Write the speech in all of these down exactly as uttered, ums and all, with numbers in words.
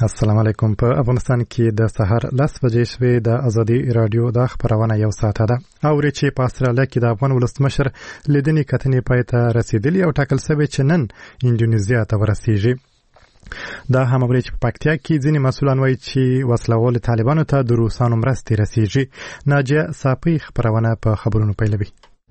السلام علیکم. په افغانستان کې د سحر لس بجې شوې د ازادي رادیو د خبرونه یو ساعت ده. اوري چې په استرالیا کې د افغان ولسمشر لیدنې کتنې پای ته رسیدلې او ټاکل شوی چې نن انډونیزیا ته ورسیږي. دا هم اوري چې په پکتیا کې ځینې مسؤلان وایي چې وسلوال طالبانو ته د روسانو مرستې رسیږي. ناجیه صافی خبرونه په خبرونو پیلوي.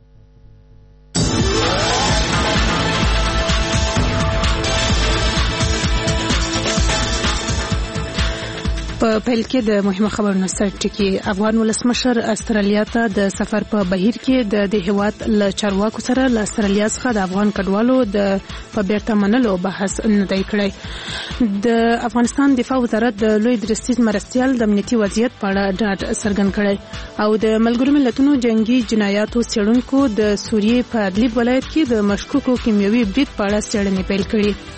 په پیل کې د مهمه خبرونو سره ټکی افغان ولسمشر استرالیا ته د سفر په بهیر کې د د هیواد ل چارواکو سره ل استرالیا څخه د افغان کډوالو د په بیرته منلو بحث نه دی کړی. د افغانستان دفاع وزارت د لوی درستیز مرستيال د امنیتي وضعیت په اړه ډاډ څرګند کړی او د ملګرو ملتونو جنگي جنایاتو څېړونکو د سوریې په ادلیب ولایت کې د مشکوکو کیمیاوي برید په اړه څېړنې پیل کړې.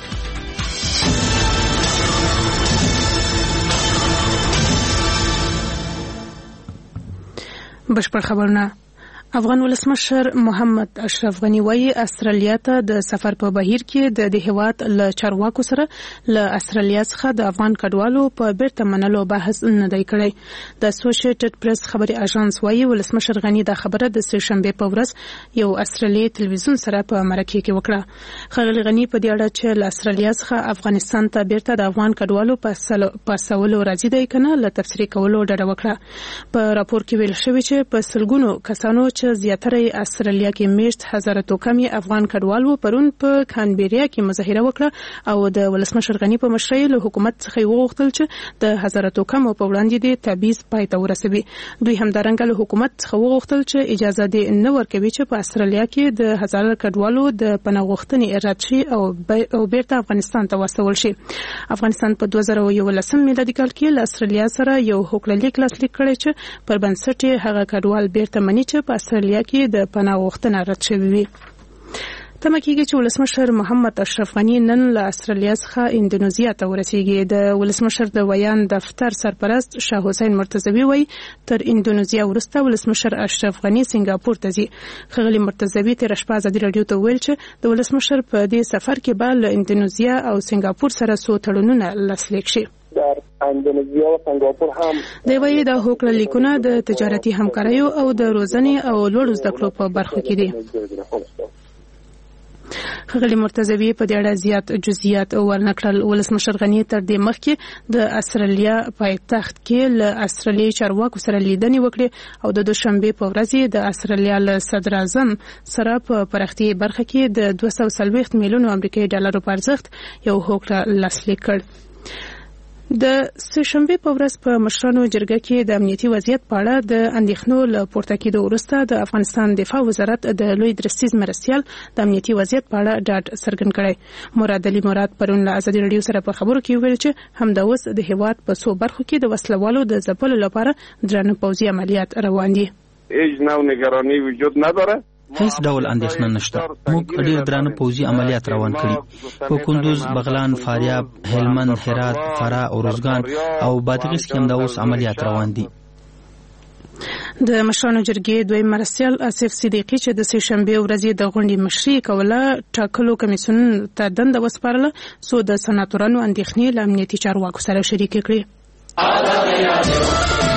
بشپړ خبرونه. افغان ولسمشر محمد اشرف غنی وايي استرالیا ته د سفر په بهیر کې د د هیواد ل چارواکو سره ل استرالیا څخه د افغان کډوالو په بیرته منلو بحث نه دی کړی. د اسوسییټډ پریس خبري اژانس وايي ولسمشر غنی دا خبره د سه شنبه په ورځ یو استرالیي تلویزیون سره په مرکه کې وکړه. خغل غنی په دې اړه چې ل استرالیا څخه افغانستان ته بیرته د افغان کډوالو په سوالو راځي دی کنه ل تفسیر کولو ډډه وکړه. په راپور کې ویل شوی چې په سلګونو کسانو چې زیاتره استرالیا کې میشت هزاره تو کمی افغان کډوالو پرون په کانبریا کې مظاهره وکړه او د ولسمشر غنی په مشرۍ له حکومت څخه وغوښتل چې د هزاره تو کم په وړاندې د تبعیض پای ته ورسوي. دوی همدارنګه له حکومت څخه وغوښتل چې اجازه دې نه ورکوي چې په استرالیا کې د هزاره کډوالو د پناه غوښتنې رد شي او او بیرته افغانستان ته واستول شي. افغانستان په دوه زره یولسم میلادي کال کې له استرالیا سره یو حقوقلیک لاسلیک کړی چې پر بنسټ هغه کډوال بیرته مني چې په استرالیا کې د پناه غوښتنه رد شوې وي. تمه کېږي چې ولسمشر محمد اشرف غنی نن له استرالیا څخه انډونیزیا ته ورسیږي. د ولسمشر د ویان دفتر سرپرست شاه حسین مرتضوی وایي تر انډونیزیا وروسته ولسمشر اشرف غنی سنگاپور ته ځي. خغلی مرتضوی تر شپه ازادي رادیو ته ویل چې د ولسمشر په دې سفر کې به له انډونیزیا او سنگاپور سره څو تړونونه لاسلیک شي. در اندونزیا و سنگاپور هم دی وایي د هوکړه لیکونه د تجارتي همکاریو او د روزنې او لوړو زده کړو په برخو کې دي. خغلی مرتضوی په دې اړه زیات جزئیات ورنکړل. ولسمشر غنی تر دې مخکې د استرالیا پایتخت کې له استرالیایي چارواکو سره لیدنې وکړې او د دوشنبه په ورځ د استرالیا له صدر اعظم سره په پراختیایي برخه کې د دوه سوه څلوېښت میلیونو امریکایي ډالرو په ارزښت یو هوکړه لاسلیک کړ. د سه شنبه په ورځ په مشرانو جرګه کې د امنیتي وضعیت په اړه د اندېښنو له پورته کېدو وروسته د افغانستان دفاع وزارت د لوی درستیز مرستيال د امنیتي وضعیت په اړه ډاډ څرګند کړی. مراد علي مراد پرون له ازادي رادیو سره په خبرو کې ویل چې همدا اوس د هیواد په څو برخو کې د وسلوالو د ځپلو لپاره درانه پوځي عملیات روان دي. هیڅ نوع نگرانی وجود نداره. هیڅ ډول اندېښنه نشته. موږ ډېر درانه پوځي عملیات روان کړي. په کندوز، بغلان، فاریاب، هلمند، هرات، فراه، اروزګان او بادغیس کې هم د اوس عملیات روان دي. د مشرانو جرګې دوی مرستيال آصف صدیقي چې د سه شنبه ورځ د غونډې مشري کوله ټاکلو کمیسیون ته دنده وسپارله سو د سناتورانو اندېښنې له امنیتي چارواکو سره شریک کړي.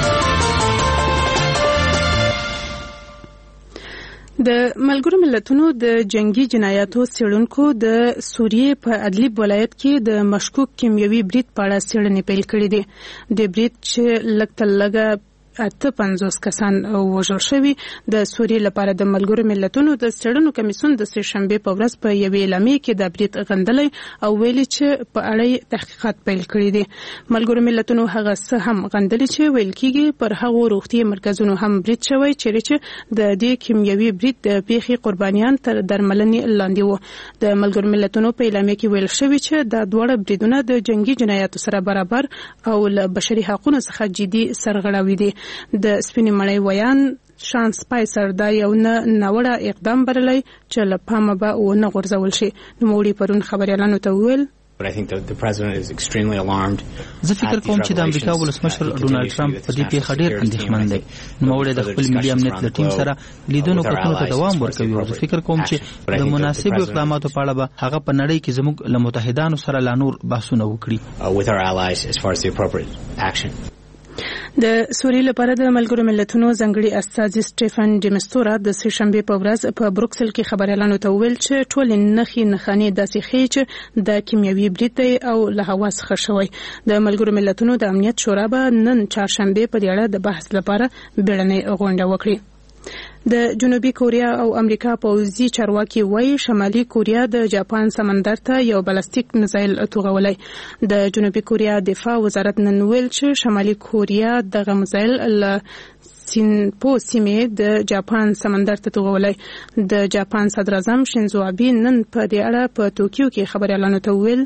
د ملګرو ملتونو د جنگي جنایاتو څېړونکو د سوریې په ادلیب ولایت کې د مشکوک کیمیاوي برید په اړه څېړنې پیل کړې دي. د برید چې لږ تر لږه اته پنځوس کسان وژل شوي. د سوریې لپاره د ملګرو ملتونو د څېړنو کمیسیون د سه شنبه په ورځ په یوې اعلامیې کې د برید غندلی او ویلي چې په اړه تحقیقات پیل کړي دي. ملګرو ملتونو هغه څه هم غندلي چې ویل کېږي پر هغو روغتي مرکزونو هم برید شوی چیرې چې د دې کیمیاوي برید د پیښې قربانیان تر درملنې لاندې وو. د ملګرو ملتونو په اعلامیه کې ویل شوی چې دا دواړه بریدونه د جنگي جنایاتو سره برابر او له بشري حقوقو څخه جدي سرغړاوي دي. د سپینې مړۍ ویان شان سپایسر دا یو نه ناوړه اقدام برلی چې له پامه به ونه غورځول شي. نوموړي پرون خبريالانو ته وویل But I think the, the president is extremely alarmed. زه فکر کوم چې د امریکا ولسمشر ډونالد ټرمپ په دې پیښه ډېر اندېښمن دی. نوموړی د خپل ملي امنیت له ټیم سره لیدنو کتنو ته دوام ورکوي او زه فکر کوم چې د مناسبو اقداماتو په اړه به هغه په نړۍ کې زموږ له متحدانو سره لا نور بحثونه وکړي. With our allies as far as the appropriate action. د سوریې لپاره د ملګرو ملتونو ځانګړي استازي سټيفن ډیمستورا د سه شنبه په ورځ په بروکسل کې خبريالانو ته ویل چې ټول نخي نخانه داسې خي چې د کیمیاوي برید او له هوا څخه شوی. د ملګرو ملتونو د امنیت شورا به نن چهارشنبه په دې اړه د بحث لپاره بیړنۍ غونډه وکړي. د جنوبي کوریا او امریکا پوځي چارواکي وایي شمالي کوریا د جاپان سمندر ته یو بالستیک میزایل توغولای. د جنوبي کوریا دفاع وزارت نن ویل چې شمالي کوریا دغه میزایل له سینپو سیمه د جاپان سمندر ته توغولای. د جاپان صدر اعظم شینزو آبی نن په دې اړه په توکیو کې خبريالانو ته ویل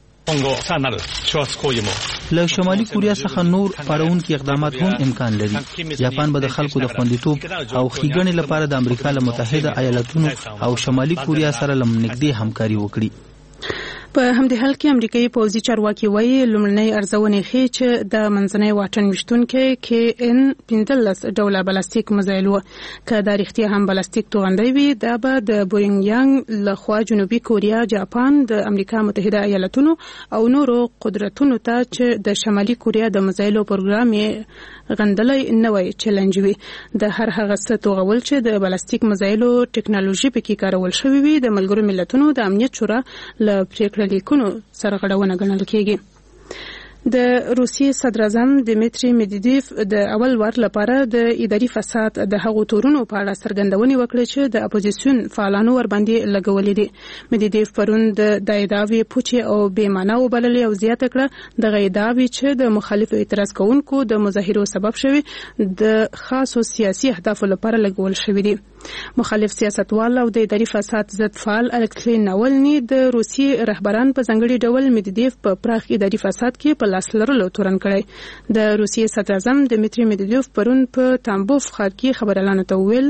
له شمالي کوریا څخه نور پړاونکي اقدامات هم امکان لري. جاپان به د خلکو د خوندیتوب او ښېګڼې لپاره د امریکا له متحده ایالاتونو او شمالي کوریا سره لمنګدي همکاري وکړي. په همدې حال کې امریکایي پوځي چارواکي وایي لومړنۍ ارزونې ښیي چې د منځنۍ واټن وشتونکي کې ان پنځلس ډوله بلاستیک میزایل و. که دا رښتیا هم بلاستیک توغندي وي دا به د بوینګ لخوا جنوبي کوریا، جاپان، د امریکا متحده ایالاتونو او نورو قدرتونو ته چې د شمالي کوریا د میزایلو پروګرام غندلای نه وای چیلنج وي. د هر هغه څه توغول چې د بلاستیک میزایلو ټکنالوژي پکې کارول شوی وي د ملګرو ملتونو د امنیت شورا له لیکونو سرغړونه ګڼل کېږي. د روسیې صدر اعظم دمیتری مدیدیف د اول وار لپاره د اداري فساد د هغو تورونو په اړه څرګندونې وکړې چې د اپوزیسیون فعالانو ور باندې لګولې دي. مدیدیف پرون د دایداوی پوچي او بیمانه وبللې او زیاته کړه د غیداوی چې د مخالفو اعتراض کوونکو د مظاهرو سبب شوی د خاصو سیاسي اهدافو لپاره لګول شوی دي. مخالف سیاستوال او د اداري فساد ضد فعال الکسي ناولني د روسیې رهبران په ځانګړي ډول مدیدیف په پراخ اداري فساد کې په لاس لرلو تورن کړی. د روسیې صدر اعظم دمیتری مدیدیف پرون په تامبوف ښار کې خبريالانو ته ویل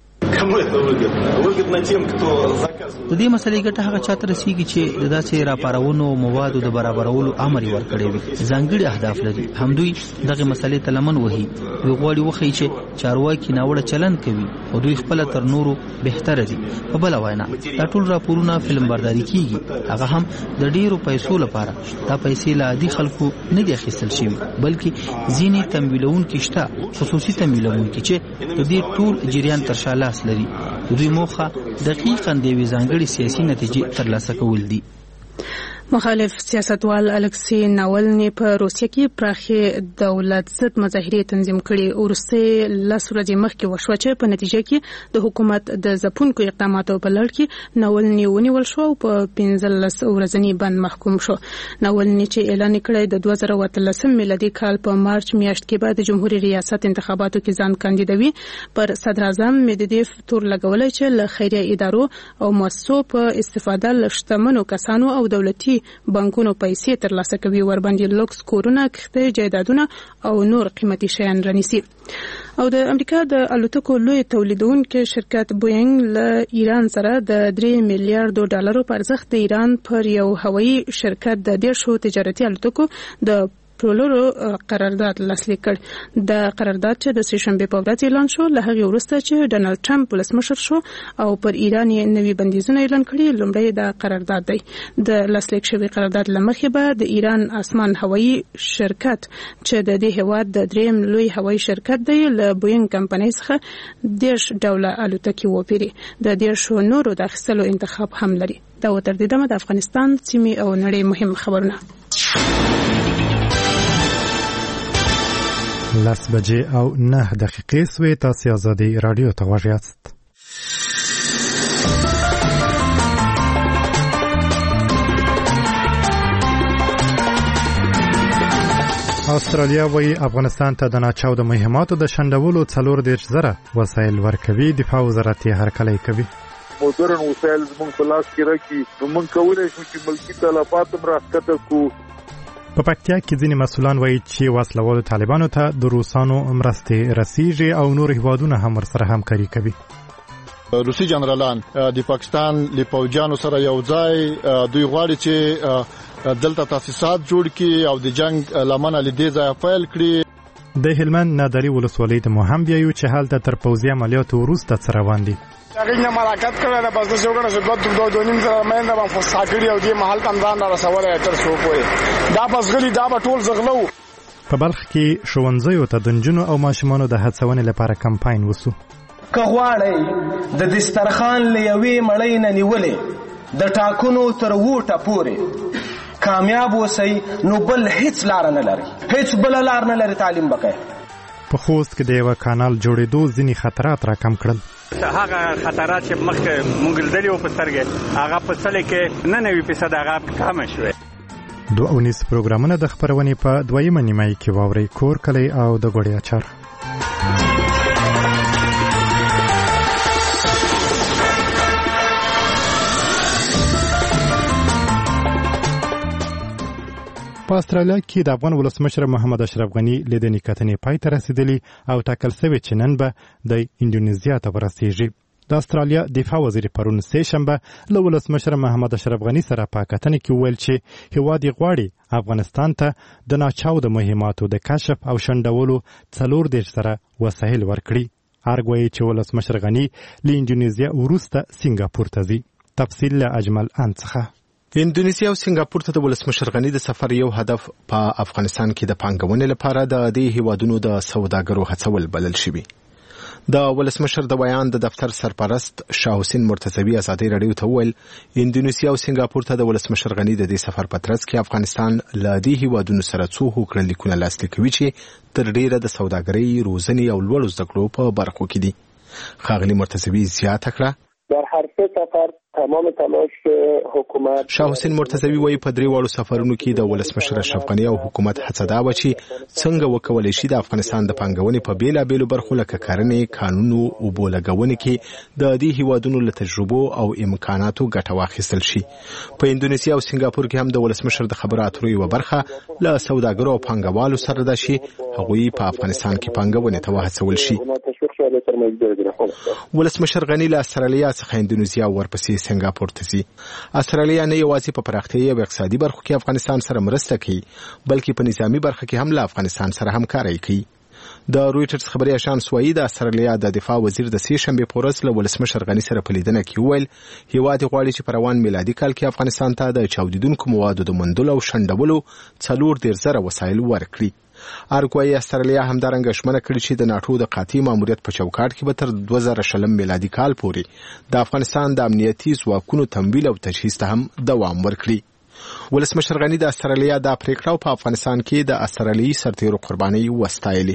د دې مسلې ګټه هغه چاته رسیږي چې د داسې راپارونو موادو د برابرولو امر ورکړي وي. ځانګړي اهداف لري. همدوی دغه مسلې ته لمن وهي. دوی غواړي وخی چې چارواکي ناوړه چلند کوي او دوی خپل تر نورو بهتره دي. په بل وینا دا ټول راپورونه فلم برداري کیږي، هغه هم د ډیرو پیسو لپاره. دا پیسې له عادي خلکو نه دي اخیستل شوی بلکې ځینې تمویلونکي شته، خصوصي تمویلونکي چې د دې ټول جریان تر شا لاس لري. دوی موخه دقیقاً د یوې ځانګړې سیاسي نتیجې ترلاسه کول دي. مخالف سیاستوال الکسي ناولني په روسیه کې پراخي دولت ضد مظاهرې تنظیم کړي. ورسته لس ورځې مخکې وشو چې په نتیجه کې د حکومت د ځپونکو اقداماتو په لړ کې ناولني ونیول شو او په پنځلس ورځنی بند محکوم شو. ناولني چې اعلان کړی د دوه زره اتلسم میلادي کال په مارچ میاشت کې بعد جمهوریت ریاست انتخاباتو کې ځان کاندیدوي پر صدر اعظم مدیدیف تور لګولای چې له خیریه ادارو او مؤسسو په استفاده لشتمنو کسانو او دولتي بانکونو پیسې ترلاسه کوي، ور باندې لوکس کورونه، کښتۍ، جایدادونه او نور قیمتي شیان رانیسي. او د امریکا د الوتکو لوی تولیدونکو شرکت بوینګ له ایران سره د درې میلیارډ ډالرو په ارزښت د ایران پر یو هوایي شرکت د دیرشو تجارتي الوتکو د پلورلو قرارداد لاسلیک کړ. د قرارداد چې د سه شنبه په ورځ اعلان شو له هغه وروسته چې ډونالد ټرمپ ولسمشر شو او پر ایران یې نوي بندیزونه اعلان کړي. لومړی د قرارداد دی. د لاسلیک شوی قرارداد لمخې به د ایران آسمان هوایي شرکت چې د دې هیواد د دریم لوی هوایي شرکت دی له بوینګ کمپنۍ څخه دیرش ډوله الوتکې وپیري. د دیرشو نورو د اخیستلو انتخاب هم لري. دا وتر دې د افغانستان سیمې او نړۍ مهم خبرونه. لس بجې او نه دقیقې سوې. تاسو آزادي رادیو ته غوږ یاست. استرالیا وایي افغانستان ته د ناچاو د مهماتو د شنډولو څلور دېرش زره وسایل ورکوي. دفاع وزارت یې هرکلی کوي. مدرن وسایل زموږ په لاس کې راکړي نو موږ کولی شو چې ملکي تلفات هم راښکته کړو. په پکتیا کې ځینې مسؤلان وایي چې وسلوالو طالبانو ته د روسانو مرستې رسیږي او نور هیوادونه هم ورسره همکاري کوي. روسي جنرالان د پاکستان له پوځیانو سره یو ځای دوی غواړي چې دلته تاسیسات جوړ کړي او د جنگ لمنه لیدې ځای فایل کړي. د هلمند نادري ولسوالۍ د مهم بیايو چې حالت تر پوځي عملیاتو وروسته سره روان دي. هغه نه ملاقات کړل د بس یو غره چې دوه دوه نیم سره مېنده په فساګړی او دې محل تم ځان را رسولای تر څو پورې دا بس غلي دا په ټول زغلو. په بلخ کې ښوونځیو ته د نجونو او ماشومانو د هڅونې لپاره کمپاین وسو. که غواړئ د دسترخوان له یوې مړۍ نه نیولې د ټاکنو تر ووټه پورې کامیاب اوسئ نو بل هیڅ لار نه لري، هیڅ بل لار نه لري تعلیم وکړئ. په خوست کې د یو کانال جوړېدو ځینې خطرات راکم کړل. هغه خطرات چې مخکې مونږ لیدلي وو په سترګې هغه په سلې کې نه نوي فیصد هغه کمه شوې. دوه اونیز پروګرامونه د خپرونې په دویمه نیمایي کې واورئ. کور کلی او د ګوړې اچار. په استرالیا کې د افغان ولسمشر محمد اشرف غني لیدنې کتنې پای ته رسیدلي او ټاکل شوی چې نن به د انډونیزیا ته ورسیږي. د استرالیا دفاع وزیر پرون سه شنبه له ولسمشر محمد اشرف غني سره په کتنې کې ویل چې هیواد یې غواړي افغانستان ته د ناچاو د مهماتو د کشف او شنډولو څلور دېرش سره وسایل ورکړي. ارګ وایي چې ولسمشر غني له انډونیزیا وروسته سنگاپور ته ځي. تفصیل له اجمل ان څخه. انډونیسیا او سنگاپور ته د ولسمشر غني د سفر یو هدف په افغانستان کې د پانګونې لپاره د دې هیوادونو د سوداګرو هڅول بلل شوی. د ولسمشر د بیان د دفتر سرپرست شاه حسین مرتضوی ازادي رادیو ته ویل انډونیسیا او سنگاپور ته د ولسمشر غني د دې سفر په ترڅ کې افغانستان له دې هیوادونو سره څو هوکړه لیکونه لاسلیک کوي چې تر ډیره د سوداګرۍ، روزنې او لوړو زده کړو په برخو کې دي. ښاغلي مرتضوی زیاته کړه در هر سه سفر تمام تلاش حکومت. شاه حسین مرتضوی وایي په درې واړو سفرونو کې د ولسمشر اشرف غني او حکومت هڅه دا و چې څنګه وکولای شي د افغانستان د پانګونې په بیلابېلو برخو لکه کرنې، قانون او اوبو لګونې کې د دې هیوادونو له تجربو او امکاناتو ګټه واخیستل شي. په انډونیسیا او سنگاپور کې هم د ولسمشر د خبرو اترو یوه برخه له سوداګرو او پانګوالو سره ده چې هغوی په افغانستان کې پانګونې ته وهڅول شي. ولسمشر غني له استرالیا څخه انډونیزیا ورپسې سنگاپور ته ځي. استرالیا نه یوازې په پراختیايي او اقتصادي برخو کې افغانستان سره مرسته کوي بلکې په نظامی برخه کې هم له افغانستان سره همکاري کوي. د رويټرز خبري اژانس وایي د استرالیا د دفاع وزیر د سه شنبه په ورځ له ولسمشر غني سره په لیدنه کې ویل هیواد غواړي چې په روان میلادي کال کې افغانستان ته د چاودیدونکو موادو د موندلو او شنډولو څلور دېرش زره وسایل ورکړي. ارګوای استرالیا همدارنګه شمنه کړې چې د ناتو د قاطع ماموریت په چوکاټ کې به تر دوه زره شلم میلادي کال پورې د افغانستان د امنیتي ځواکونو تمویل او تجهیز ته هم دوام ورکړي. ولسمشر غني د استرالیا د پریکړو په افغانستان کې د استرالیایي سرتیرو قرباني وستایلي.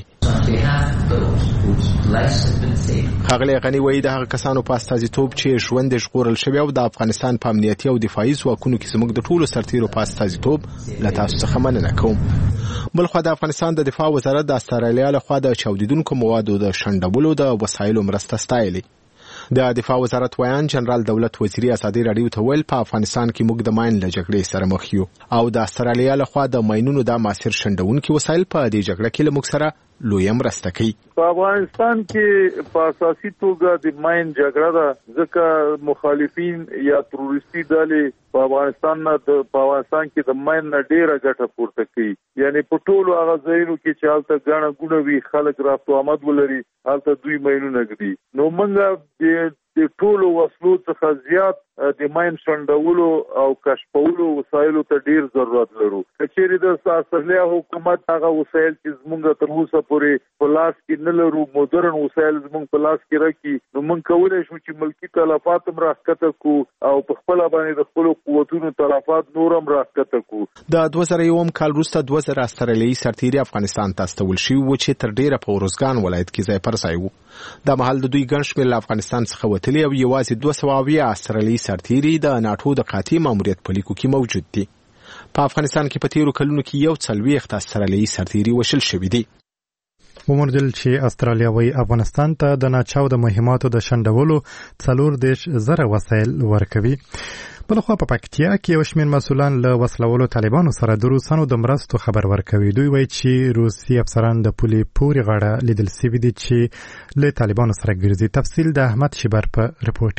ښاغلی غني وایي د هغه کسانو په استازیتوب چې ژوند ژغورل شوی او د افغانستان په امنیتي او دفاعي ځواکونو کې زموږ د ټولو سرتیرو په استازیتوب له تاسو څخه مننه کوم. بلخوا د افغانستان د دفاع وزارت د استرالیا لخوا د چاودیدونکو موادو د شنډولو د وسایلو مرسته ستایلي. د دفاع وزارت ویان جنرال دولت وزیری ازادي رادیو ته ویل په افغانستان کې موږ د ماین له جګړې سره مخ یو او د استرالیا لخوا د ماینونو د ماسیر شنډونکو وسایل په دې جګړه کې له موږ سره لوی مرسته کوي. په افغانستان کې په اساسي توګه د ماین جګړه ده ځکه مخالفین یا تروریستي ډلې په افغانستان نه په افغانستان کې د ماین نه ډیره ګټه پورته کوي. یعنی په ټولو هغه ځایونو کې چې هلته ګڼه ګوڼه وي خلک رافت آمد ولري هلته دوی ماینونه ږدي. نو موږ د ټولو وسلو څخه زیات د ماین شنډولو او کشفولو وسایلو ته ډیر ضرورت لرو. کچېرې د استرالیا حکومت هغه وسایل چې زموږ تر اوسه پورې په لاس کې نه لرو مدرن وسایل زموږ په لاس کې راکړي نو موږ کولی شو چې ملکي تلفات هم راښکته کړو او په خپله باندې د خپلو قوتونو تلفات نور هم راښکته کړو. د دوه زره یوم کال وروسته دوه زره استرالیایي سرتیري افغانستان ته استول شوي وو چې تر ډیره په ارزګان ولایت کې ځای پر ځای وو. دا مهال د دوی ګڼ شمېر له افغانستان څخه وتلي او یوازې دوه سوه اویا استرالیایي سرتیري د ناټو د قاطع ماموریت په لیکو کې موجود دي. په افغانستان کې په تیرو کلونو کې یو څلوېښت استرالیایي سرتیري وشل شوي دي. ومردل چې استرالیا وایي افغانستان ته د ناچاو د مهماتو د شنډولو څلور دېرش زره وسایل ورکوي. بلخوا په پکتیا کې یو شمېر مسؤلان له وسلوالو طالبانو سره د روسانو د مرستو خبر ورکوي. دوی وایي چې روسي افسران د پولې پورې غاړه لیدل سوي دي چې له طالبانو سره ګرځي. تفصیل د احمد شیبر په رپورټ کې.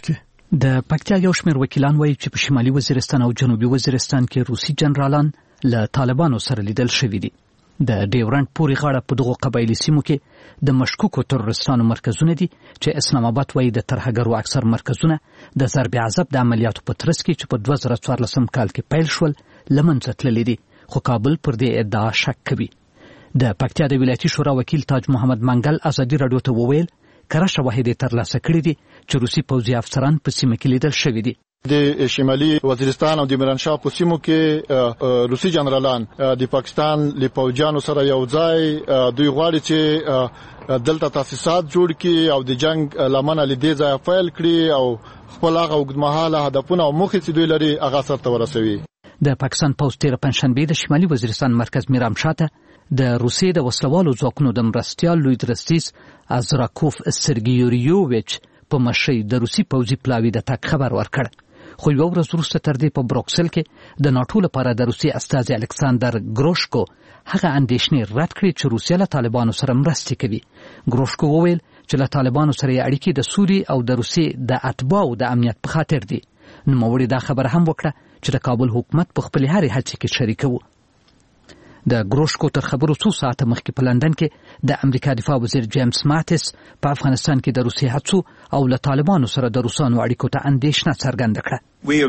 د پکتیا یو شمېر وکیلان وایي چې په شمالي وزیرستان او جنوبي وزیرستان کې روسي جنرالان له طالبانو سره لیدل شوي دي. د ډیورنډ پورې غاړه په دغو قبایلي سیمو کې د مشکوکو تروریستانو مرکزونه دي چې اسلام آباد وایي د ترهګرو اکثر مرکزونه د ضرب عذاب د عملیاتو په ترڅ کې چې په دوه زره څوارلسم کال کې پیل شول له منځه تللي دي، خو کابل پر دې ادعا شک کوي. د پکتیا د ولایتي شورا وکیل تاج محمد منګل ازادي راډیو ته وویل کره شواهد یې ترلاسه کړي دي چې روسي پوځي افسران په سیمه کې لیدل شوي دي. د شمالي وزیرستان او د میرانشاه په سیمو کې روسي جنرالان د پاکستان له پوځیانو سره یو ځای دوی غواړي چې دلته تاسیسات جوړ کړي او د جنگ لمنه لیدې ځای فایل کړي او خپل هغه اوږدمهاله هدفونه او موخې چې دوی لري هغه سرته ورسوي. د پاکستان پوځ تیر پنځشنبه د شمالي وزیرستان مرکز میرامشاه ته د روسیې د وسلوالو ځواکونو د مرستیال لوی درستیز ازراکوف سرګیوریوویچ په مشرۍ د روسي پوځي پلاوي د تګ خبر ورکړ. خو یو ورځ وروسته تر دې په بروکسل کې د ناټو لپاره د روسي استازي الکساندر ګروشکو هغه اندېښنې رد کړې چې روسیه له طالبانو سره مرستې کوي. ګروشکو وویل چې له طالبانو سره یې اړیکې د سوري او د روسیې د اتباعو د امنیت په خاطر دي. نوموړي دا خبره هم وکړه چې د کابل حکومت په خپلې هرې هڅې کې شریک و. د ګروشکو تر خبرو څو ساعته مخکې په لندن کې د امریکا دفاع وزیر جیمز ماتس په افغانستان کې د روسیې هڅو او له طالبانو سره د روسانو اړیکو ته اندېښنه څرګنده کړه.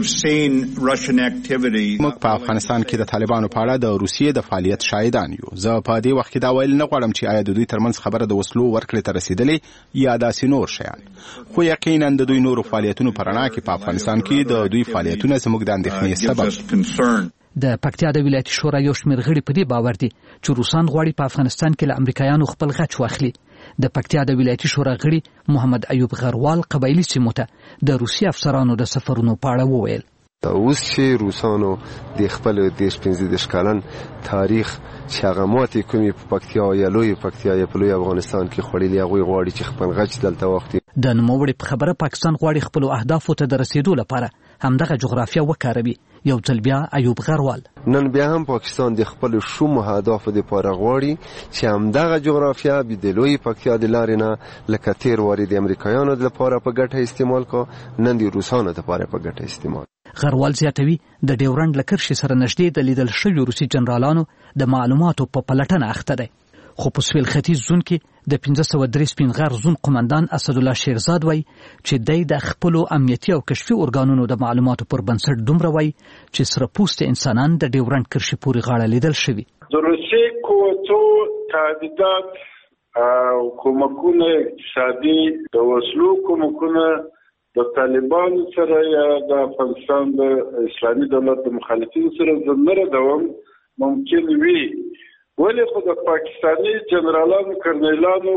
موږ په افغانستان کې د طالبانو په اړه د روسیې د فعالیت شاهدان یو. زه په دې وخت کې دا ویل نه غواړم چې آیا د دوی ترمنځ خبره د وسلو ورکړې ته رسیدلې یا داسې نور شیان، خو یقینا د دوی نورو فعالیتونو په رڼا کې په افغانستان کې د دوی فعالیتونه زموږ د اندېښنې سبب. د پکتیا د ولایتي شورا یو شمېر غړي په دې باور دي چې روسان غواړي په افغانستان کې له امریکایانو خپل غچ واخلي. د پکتیا د ولایتي شورا غړي محمد ایوب غروال قبایلي سیمو ته د روسي افسرانو د سفرونو په اړه وویل. دا اوس چې روسانو د خپل دیش پنځه دیش کلن تاریخ چې هغه ماتې کومې په پکتیا یا لوی پکتیا یا په لوی افغانستان کې خوړلي هغوی غواړي چې خپل غچ دلته واخلي. د نوموړي په خبره پاکستان غواړي خپلو اهدافو ته د رسیدو لپاره همدغه جغرافیه وکاروي. یو ځل بیا ایوب غروال نن بیا هم پاکستان د خپل شوم اهدافو لپاره غواړي چې همدغه جغرافیه به د لوی پکتیا د لارې نه لکه تیر واري د امریکایانو لپاره په ګټه استعمال کو، نن د روسانو لپاره په ګټه استعمال. غروال زیاتوي د ډیورنډ لکرشي سره نږدې د لیدل شویو روسي جنرالانو د معلوماتو په پلټنه اخته دی. خو په سویل ختیځ زون کې د پنځه سوه درې سپین غر زون قمندان اسدالله شیرزاد وایي چې دی د خپلو امنیتي او کشفي ارګانونو د معلوماتو پر بنسټ دومره وایي چې سره پوسته انسانان د ډیورنډ کرښې پورې غاړه لیدل شوي. د روسي قوتو تهدیدات او کومکونه اقتصادي د وسلو کومکونه د طالبانو سره یا د افغانستان د اسلامي دولت د مخالفینو سره زمره دوام ممکن وي، ولی خو د پاکستانی جنرالانو کرنیلانو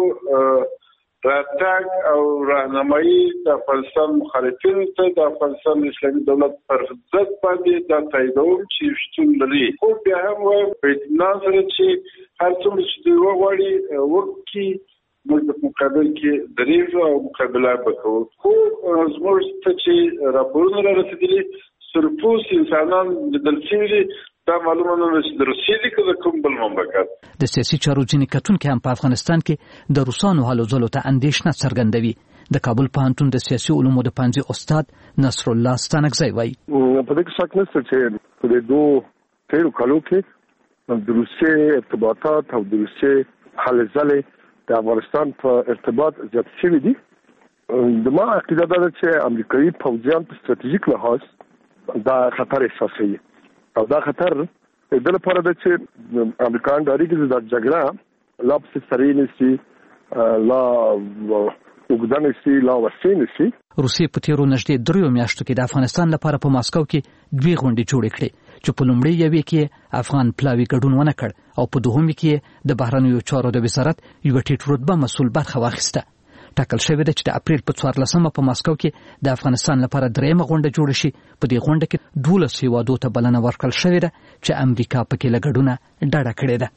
راتګ او راهنمایي د افغانستان مخالفینو ته د افغانستان اسلامي دولت پر ضد باندې دا تاییدوم چې شتون لري. خو بیا هم وایم په اطمینان سره چې هر څومره چې دوی وغواړي وکړي موږ په مقابل کې درېږو او مقابله به کوو. خو زموږ ته چې راپورونه را رسېدلي سرپوس انسانان لیدل شوي دي، دا معلومه نه ده چې د روسیې دي که د کوم بل مملکت. د سیاسي چارو ځینې کتونکي هم په افغانستان کې د روسانو هلو ځلو ته اندېښنه څرګندوي. د کابل پوهنتون د سیاسي علومو د پوهنځي استاد نصر الله ستانکزی وایي په دې کې شک نشته چې په دې دوه تیرو کالو کې د روسیې ارتباطات او د روسیې هلې ځلې د افغانستان په ارتباط زیات شوي دي. د ما عقیده دا ده چې امریکایي پوځیان په ستراتیژیک لحاظ دا خطر احساسوي او دا خطر د لپاره ده چې امریکایان ډاري چې دا جګړه لا پسې سړې نشي، لا اوږده نشي، لا وسیع نشي. روسیې په تیرو نږدې دریو میاشتو کې د افغانستان لپاره په ماسکو کې دوې غونډې جوړې کړې چې په لومړۍ یوې کې افغان پلاوي ګډون ونه کړ او په دوهمې کې د بهرنیو چارو د وزارت یوه ټیټ رتبه مسؤل برخه واخیسته. ټاکل شوې ده چې د اپریل په څوارلسمه په ماسکو کې د افغانستان لپاره درېیمه غونډه جوړه شي. په دې غونډه کې دولس هیوادو ته بلنه ورکړل شوې ده چې امریکا پکې له ګډونه ډډه کړې ده.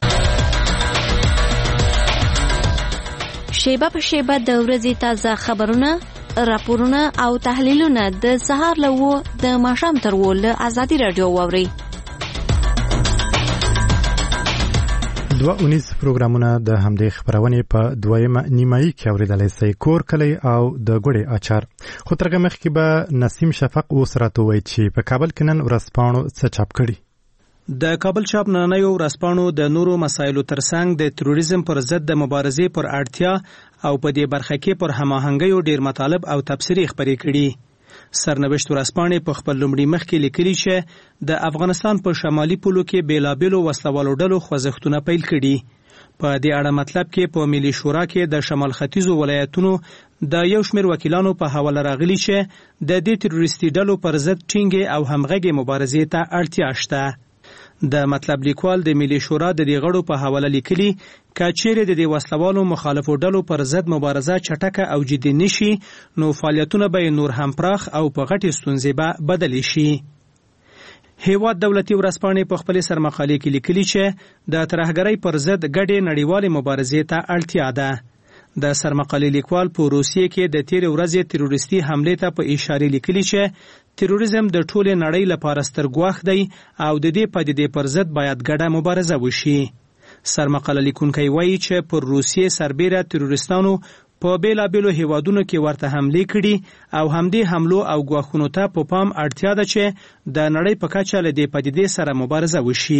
شیبه په شیبه د ورځې تازه خبرونه، راپورونه او تحلیلونه د سهار له وو د ماښام تر وو له ازادي راډیو واورئ. دوه اونیز پروګرامونه د همدې خبرونې په دویمه نیمایي کې اوریدلای شئ. کور کلی او د ګوړې اچار. خو ترګه مخکې به نسیم شفق اوس راته وایي چې په کابل کې نن ورځپاڼو څه چاپ کړي. د کابل چاپ نننیو ورځپاڼو د نورو مسایلو ترڅنګ د تروریزم پر ضد د مبارزې پر اړتیا او په دې برخه کې پر هماهنګۍ ډیر مطالب او تبصرې خبرې کړي. سرنوشت ورځپاڼې په خپل لومړي مخ کې لیکلي چې د افغانستان په شمالي پولو کې بیلابیلو وسلوالو ډلو خوځښتونه پیل کړي. په دې اړه مطلب کې په ملي شورا کې د شمال ختیځو ولایتونو د یو شمېر وکیلانو په حواله راغلي چې د دې تروریستي ډلو پر ضد ټینګې او همغږې مبارزې ته اړتیا شته. د مطلب لیکوال د ملي شورا د دې غړو په حواله لیکلي که چیرې د دې وسلوالو مخالفو ډلو پر ضد مبارزه چټکه او جدي نشي نو فعالیتونه به نور هم پراخ او په غټې ستونزې به بدلې شي. هیواد دولتي ورځپاڼې په خپل سرمقالې کې لیکلي چې د ترهګرۍ پر ضد ګډې نړیوالې مبارزې ته اړتیا ده. د سرمقالې لیکوال په روسیې کې د تیر ورځې تروریستي حملې ته په اشاره لیکلي چې تروریزم د ټولې نړۍ لپاره ستر ګواښ دی او د دې پدیدې پر ضد باید ګډه مبارزه وشي. سرمقاله لیکونکی وایي چې پر روسیې سربیره تروریستانو په بیلابیلو هیوادونو کې ورته حملې کړي او همدې حملو او ګواښونو ته په پام اړتیا ده چې د نړۍ په کچه له دې پدیدې سره مبارزه وشي.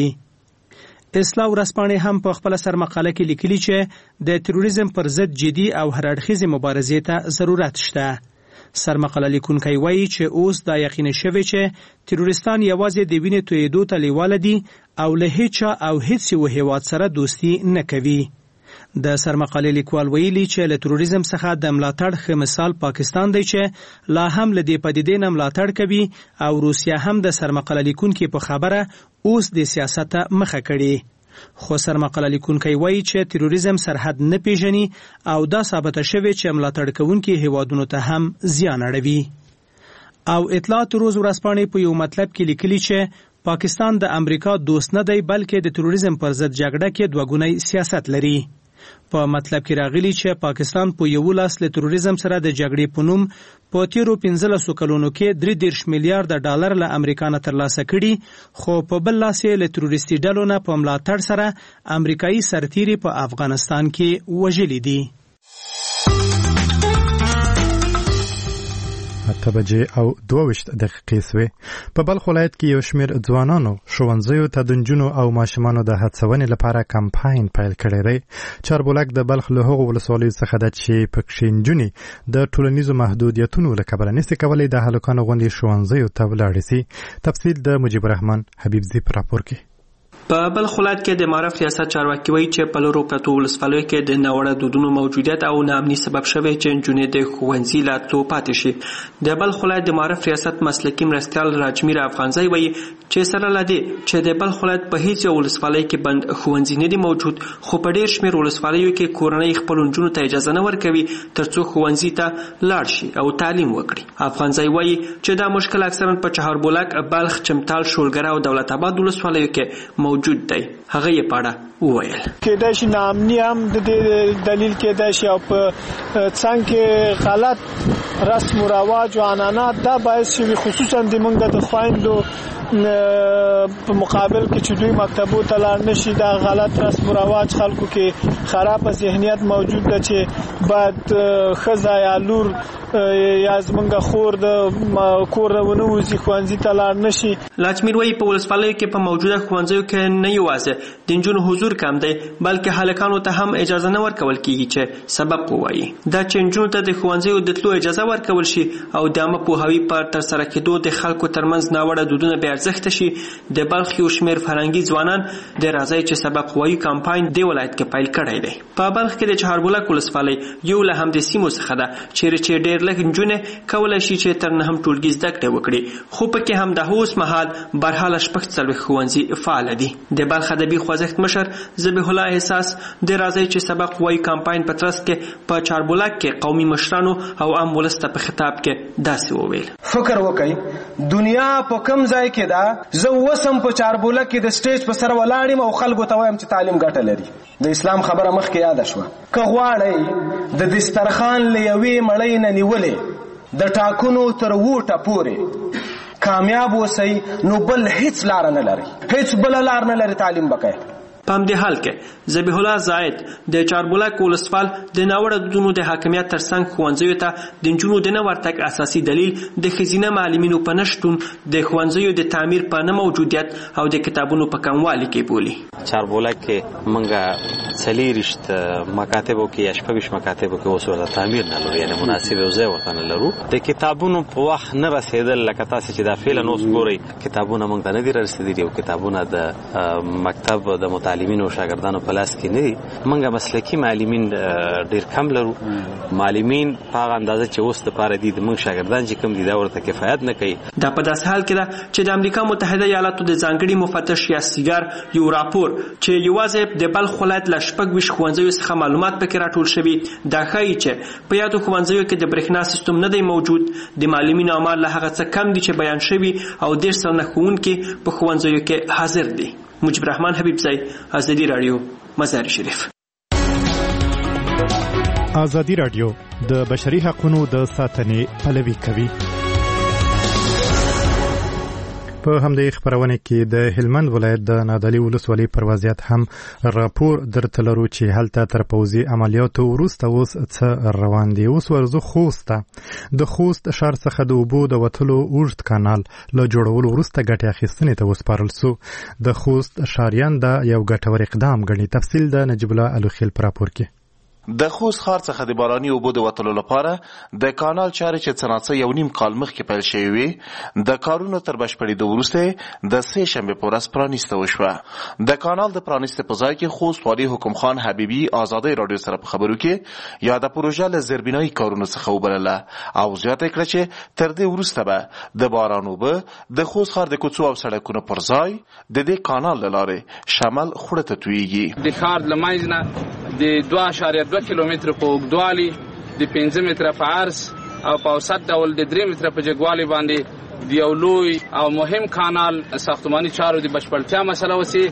اصلاح ورځپاڼې هم په خپل سرمقاله کې لیکلي چې د تروریزم پر ضد جدي او هرړخیزې مبارزې ته ضرورت شته. سرمقاله لیکونکی وایي چې اوس دا یقیني شوی چې تروریستان یوازې د وینې تویېدو ته لیواله دي او له هیچا او هیڅ یو هیواد سره دوستي نه کوي. د سرمقالې لیکوال ویلي چې له تروریزم څخه د ملاتړ ښه مثال پاکستان دی چې لا هم له دې پدیدې نه ملاتړ کوي او روسیه هم د سرمقاله لیکونکي په خبره اوس د سیاست مخه کړي. خو سرمقاله لیکونکی وایي چې تروریزم سرحد نه پیژني او دا ثابته شوې چې ملاتړ کوونکي هیوادونو ته هم زیان اړوي. او اطلاعات روز ورځپاڼې په یو مطلب کې لیکلي چې پاکستان د امریکا دوست نه دی بلکې د تروریزم پر ضد جګړه کې دوه ګونی سیاست لري. په مطلب کې راغلي چې پاکستان په یو لاس له تروریزم سره د جګړې په نوم په تیرو پنځلسو کلونو کې درې دېرش میلیارډ ډالر له امریکا نه ترلاسه کړي خو په بل لاس یې له تروریستي ډلو نه په ملاتړ سره امریکایي سرتیري په افغانستان کې وژلي دي. اته بجې او دوه ویشت دقیقې سوې. په بلخ ولایت کې یو شمېر ځوانانو ښوونځیو ته د نجونو او ماشومانو د هڅونې لپاره کمپاین پیل کړی دی. چاربولک د بلخ له هغو ولسوالیو څخه ده چې پکښې نجونې د ټولنیزو محدودیتونو له کبله نشي کولی د هلکانو غوندې ښوونځیو ته ولاړې سي. تفصیل د مجیب الرحمن حبیبزي په راپور کې. په بلخ ولایت کې د معرف ریاست چارواکي وایي چې په لرو پرتو ولسوالیو کې د ناوړه دودونو موجودیت او ناامني سبب شوی چې نجونې د ښوونځي له تلو پاتې شي. د بلخ ولایت د معرف ریاست مسلکي مرستیال راجمیر افغانزی وایي چې سره له دې چې د بلخ ولایت په هیڅ یو ولسوالۍ کې بند ښوونځي نه دي موجود خو په ډېر شمېر ولسوالیو کې کورنۍ خپلو نجونو ته اجازه نه ورکوي تر څو ښوونځي ته لاړ شي او تعلیم وکړي. افغانزی وایي چې دا مشکل اکثرا په چهاربولک، بلخ، چمتال، شولګره او دولت آباد ولسوالیو کې موجود دی. هغه یې پاړه وویل کېدای شي ناامني هم د دې دلیل کېدای شي او په څنګ کې غلط رسم و رواج او عنعنات دا باعث شوي خصوصا د موږ د خویندو په مقابل کې چې دوی مکتبو ته لاړ نشي دا غلط رسم و رواج خلکو کې خراب ذهنیت موجود ده چې باید ښځه یا لور یا زمونږ خور د کور ونه وځي ښوونځي ته لاړ نشي. لاجمیر وایي په ولسوالیو کې په موجوده ښوونځیو کې نه یوازې د نجونو حضور کم دی بلکې هلکانو ته هم اجازه نه ورکول کیږي چې سبب ووایي. دا چې نجونو ته د ښوونځیو د تلو اجازه ورکول شي او د عامه پوهاوي په ترسره کېدو د خلکو ترمنځ ناوړه دودونه بې ارزښته شي. د بلخ یو شمېر فرهنګي ځوانان د راځئ چې سبق ووایو کمپاین دې ولایت کې پیل کړی دی. په بلخ کې د چهاربولک ولسوالۍ یو له همدې سیمو څخه ده چیرې چې ډېر لږ نجونې کولی شي چې تر نهم ټولګي زده کړې وکړي خو پکې هم د اوس مهال برحاله شپږ څلوېښت ښوونځي فعاله دي. د بلخ ادبي خوځښت مشر ذبیح الله احساس د راځئ چې سبق ووایو کمپاین په ترڅ کې په چهاربولک کې قومي مشرانو او عام ولس ته په خطاب کې داسې وویل فکر وکړئ دنیا په کوم ځای کې ده زه وسم په چهاربولک کې د سټیج په سر ولاړ یم او خلکو ته وایم چې تعلیم ګټه لري. د اسلام خبره مخکې یاده شوه که غواړئ د دسترخوان له یوې مړۍ نه نیولې د ټاکنو تر ووټه پورې کامیاب اوسئ نو بل هیڅ لار نه لري هیڅ بل لار نه لري تعلیم وکړئ. په همدې حال کې ذبیح الله زاید د چاربلاک ولسوال د ناوړه دودونو د حاکمیت ترڅنګ ښوونځیو ته د نجونو د نه ورتګ اساسي دلیل د ښځینه معلمینو په نشتون د ښوونځیو د تعمیر په نه موجودیت او د کتابونو په کموالي کې بولي. چاربلاک کې موږ څلېرویشت مکاتبو کې یا شپږویشت مکاتبو کې اوس ورته تعمیر نه لرو، یعنې مناسب یو ځای ورته نه لرو. د کتابونو په وخت نه رسېدل، لکه تاسې چې دا فعلا اوس ګورئ کتابونه موږ ته نه دي رسېدلي او کتابونه د مکتب د متعلمینو او شاګردانو په لاس کې نه دي. موږ مسلکي معلمین ډېر کم لرو. معلمین په هغه اندازه چې اوس دپاره دي د موږ شاګردان چې کوم دي دا ورته کفایت نه کوي. دا په داسې حال کې ده چې د امریکا متحده ایالاتو د ځانګړي مفتش یاسیګار یو راپور چې یوازې د بلخ ولایت له شپږویشت ښوونځیو څخه معلومات پکې راټول شوي دا ښایي چې په یادو ښوونځیو کې د برېښنا سیستم نه دی موجود، د معلمینو اعمال له هغه څه کم دي چې بیان شوي او دېرش سلنه ښوونکي په ښوونځیو کې حاضر دي. مجيب رحمان حبیبزی، ازادي راډیو، مزار شریف. ازادي راډیو د بشري حقوقو د ساتنې پلوي کوي. په همدې خبرونه کې د هلمند ولایت د نادعلي ولسوالۍ پر وضعیت هم راپور درته لرو چې هلته تر پوځي عملیاتو وروسته اوس څه روان دي. اوس ورځو خوست د خوست ښار څخه د اوبو د وتلو اوږد کانال له جوړولو وروسته ګټې اخیستنې ته وسپارل سو. د خوست ښاریان دا یو ګټور اقدام ګڼي. تفصیل د نجیب الله الوخیل په راپور کې. د خوست ښار څخه د باراني اوبو د وتلو لپاره د کانال چارې چې څناڅه یو نیم کال مخکې پیل شوې وې د کارونو تر بشپړېدو وروسته د سې شنبې په ورځ پرانیسته وشوه. د کانال د پرانیستې په ځای کې خوست والي حکم خان حبیبي ازادۍ راډیو سره په خبرو کې یاده پروژه له زیربنایي کارونو څخه وبلله او زیاته کړه چې تر دې وروسته به د باران اوبه د خوست ښار د کوڅو او سړکونو پر ځای د دې کانال له لارې شمال خوړه ته تویږي. د ښار له منځ نه د دوه اعشاریه دوه کیلومتره په اوږدوالي د پنځه متره په عرض او په اوسط ډول د درې متره په جګوالي باندې د یو لوی او مهم کانال ساختماني چارو د بشپړتیا مسله وسی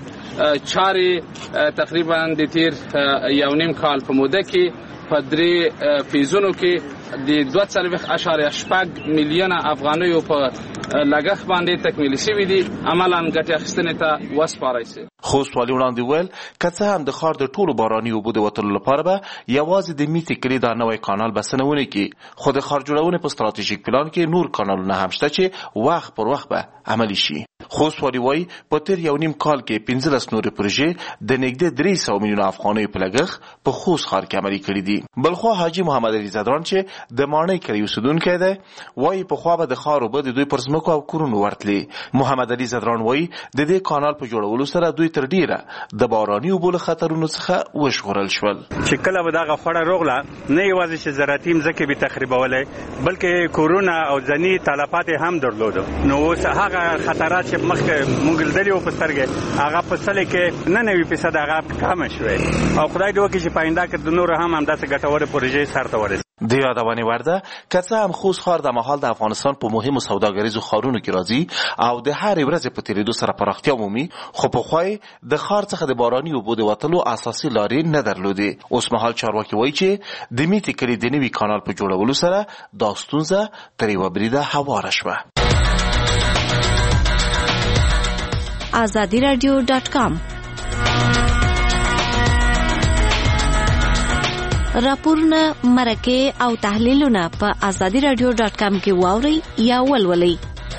چارې تقریبا د تیر یو نیم کال په موده کې په درې فیزونو کې د دوه څلوېښت اعشاریه شپږ میلیونه افغانیو په لګښت باندې تکمیل شوي دي. عملاً ګټې اخیستنې ته وسپارئ سي. خوست والي وړاندې وویل که څه هم د ښار د ټولو باراني اوبو د وتلو لپاره به یوازې د میتې کلي دا نوی کانال بسنه ونه کړي، خو د ښار جوړونې په ستراتیژیک پلان کې نور کانالونه هم شته چې وخت پر وخت به عملي شي. خوست والي وایي په تیر یو نیم کال کې پنځلس نورې پروژې د نږدې درې سوه میلیونه افغانیو په لګښت په خوست ښار کې عملي کړي دي. بلخوا حاجي محمد علي زدران چې د ماڼۍ کلي اوسېدونکی دی وایي پخوا به د ښار اوبه د دوی پر ځمکو او کورونو ورتلې. محمد علي زدران وایي د دې کانال په جوړولو سره دوی تر ډیره د باراني اوبو له خطرونو څخه وژغورل شول. چې کله به دغه خوړه روغله نه یوازې چې زراعتي مځکې به تخریبولې بلکې کورونه او ځني تلفات هم درلودو. نو اوس هغه خطرات چې مخکې موږ لیدلي وو په سترګې هغه په سلې کې نه نوي فیصد هغه کمه شوې او خدای دې وکړي چې په آینده کې د نورو هم همداسې ګټورې پروژې سرته ورسېږي. د یادونې وړ ده که څه هم خوست ښار د مهال د افغانستان په مهمو سوداګریزو ښارونو کې راځي او د هرې ورځې په تېرېدو سره پراختیا مومي، خو پخوا یې د ښار څخه د باراني اوبو د وتلو اساسي لارې نه درلودې. اوس مهال چارواکي وایي چې د میتې کلي د نوي کانال په جوړولو سره دا ستونزه تر یوه بریده هواره شوه. ازادي راډیو ډاټ کام راپورونه، مرکې او تحلیلونه په ازادي راډیو ډاټ کام کې واورئ یا ولولئ.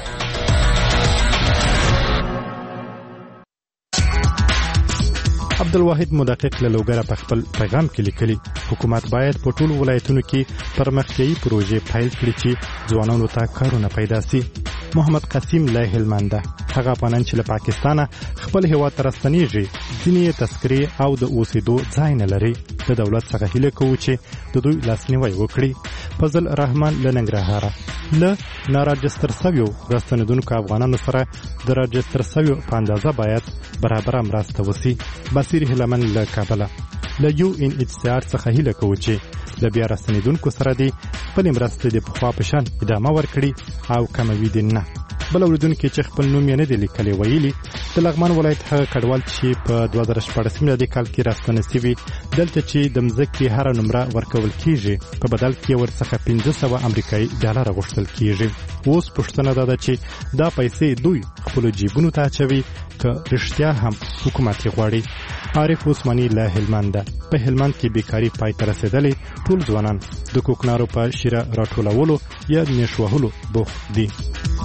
عبدالواحد مدقق له لوګره په خپل پیغام کې لیکلي حکومت باید په ټولو ولایتونو کې پرمختیایي پروژې پیل کړي چې ځوانانو ته کارونه پیدا سي. محمد قسیم له هلمند هغه افغانان چې له پاکستانه خپل هیواد ته راستنیږي ځینې تذکرې او د اوسېدو ځای نه لري. د دولت څخه هیله کوو چې د دوی لاسنیوی وکړي. فضل رحمان له ننګرهاره له ناراجستر سویو راستنېدونکو افغانانو سره د راجستر سویو په اندازه باید برابره مرسته وسي. بصیر هلمن له کابله له یو ان ایچ سی آر څخه هیله کوو چې له بیا راستنېدونکو سره دې خپلې مرستې د پخوا په شان ادامه ورکړي او کموي دې نه. بل اوریدونکو چې خپل نوم یې نه دی لیکلی ویلي د لغمان ولایت هغه کډوال چې په دوه زره شپاړس میلادي کال کې راستنه سوي دلته چې د مځکې هره نمره ورکول کیږي په بدل کې ورڅخه پنځه سوه امریکایي ډالر غوښتل کیږي. اوس پوښتنه دا ده چې دا پیسې دوی خپل جیبونو ته اچوي که رښتیا هم حکومت یې غواړي. عارف عثماني له هلمند په هلمند کې بیکاری پای ته رسیدلې ټول ځوانان د کوکنارو په شیره راټولولو یا نیش وهلو بوخت دي.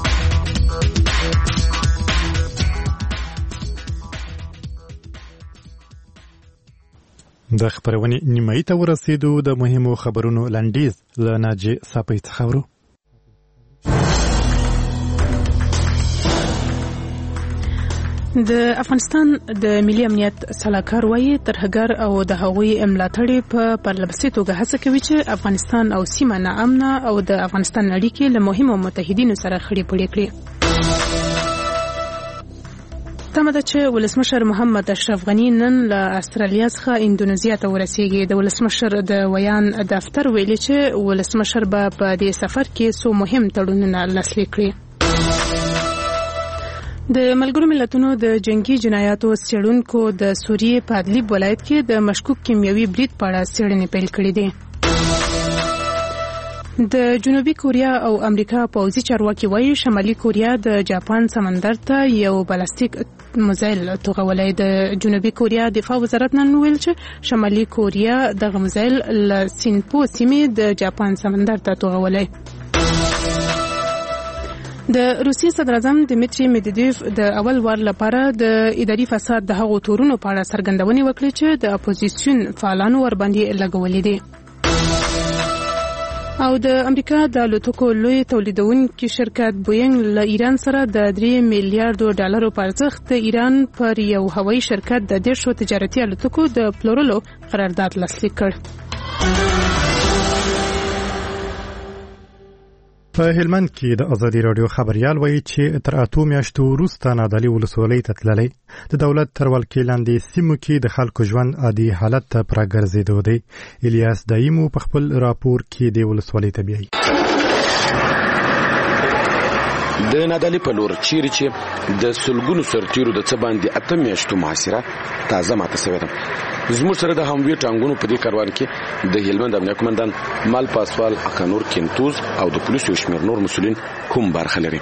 د خبرونې نیمایي ته ورسېدو. د مهمو خبرونو لنډیز له ناجي صاپۍ څخه ورو. د افغانستان د ملي امنیت سلاکار وایي ترهګر او د هغوی ملاتړي په پرلپسې توګه هڅه کوي چې افغانستان او سیمه ناامنه او د افغانستان اړیکې له مهمو متحدینو سره خړې پړې کړي. تمه ده چې ولسمشر محمد اشرف غني نن له استرالیا څخه اندونیزیا ته ورسیږي. د ولسمشر د ویان دفتر ویلي چې ولسمشر به په دې سفر کې څو مهم تړونونه لاسلیک کړي. د ملګرو ملتونو د جنگي جنایاتو څېړونکو د سوریې په ادلیب ولایت کې د مشکوک کیمیاوي برید په اړه څېړنې پیل کړې دي. د جنوبي کوریا او امریکا پوځي چارواکي وایي شمالي کوریا د جاپان سمندر ته یو بلاستیک میزایل توغولی. د جنوبي کوریا دفاع وزارت نن ویل چې شمالي کوریا دغه میزایل له سینپو سیمې د جاپان سمندر ته توغولی. د روسیې صدر اعظم دمیتری میدویدیف د اول وار لپاره د اداري فساد د هغو تورونو په اړه څرګندونې وکړې چې د اپوزیسیون فعالانو ورباندې لګولې دي. او د امریکا د الوتکو لوی تولیدونکي شرکت بوینګ له ایران سره د درې میلیارډو ډالرو په ارزښت د ایران پر یو هوایي شرکت د دیرشو تجارتي الوتکو د پلورلو قرارداد لاسلیک کړ. په هلمند کې د ازادي رادیو خبريال وایي چې تر اتو میاشتو وروسته نادعلي ولسوالۍ ته تللی د دولت تر ولکې لاندې سیمو کې د خلکو ژوند عادي حالت ته پراګرځېدو دی. الیاس دایمو په خپل راپور کې د ولسوالۍ ته بیایي. د نادعلي په لور چیرې چې د سلګونو سرتیرو د څه باندې اته میاشتو محاصره تازه ماته شوې ده. زموږ سره د هموی ټانګونو په دې کاروان کې د هلمند امنیه قومندان مال پاسوال اکانور کینتوز او د پولیسو شمیر نور مسولین هم برخه لري.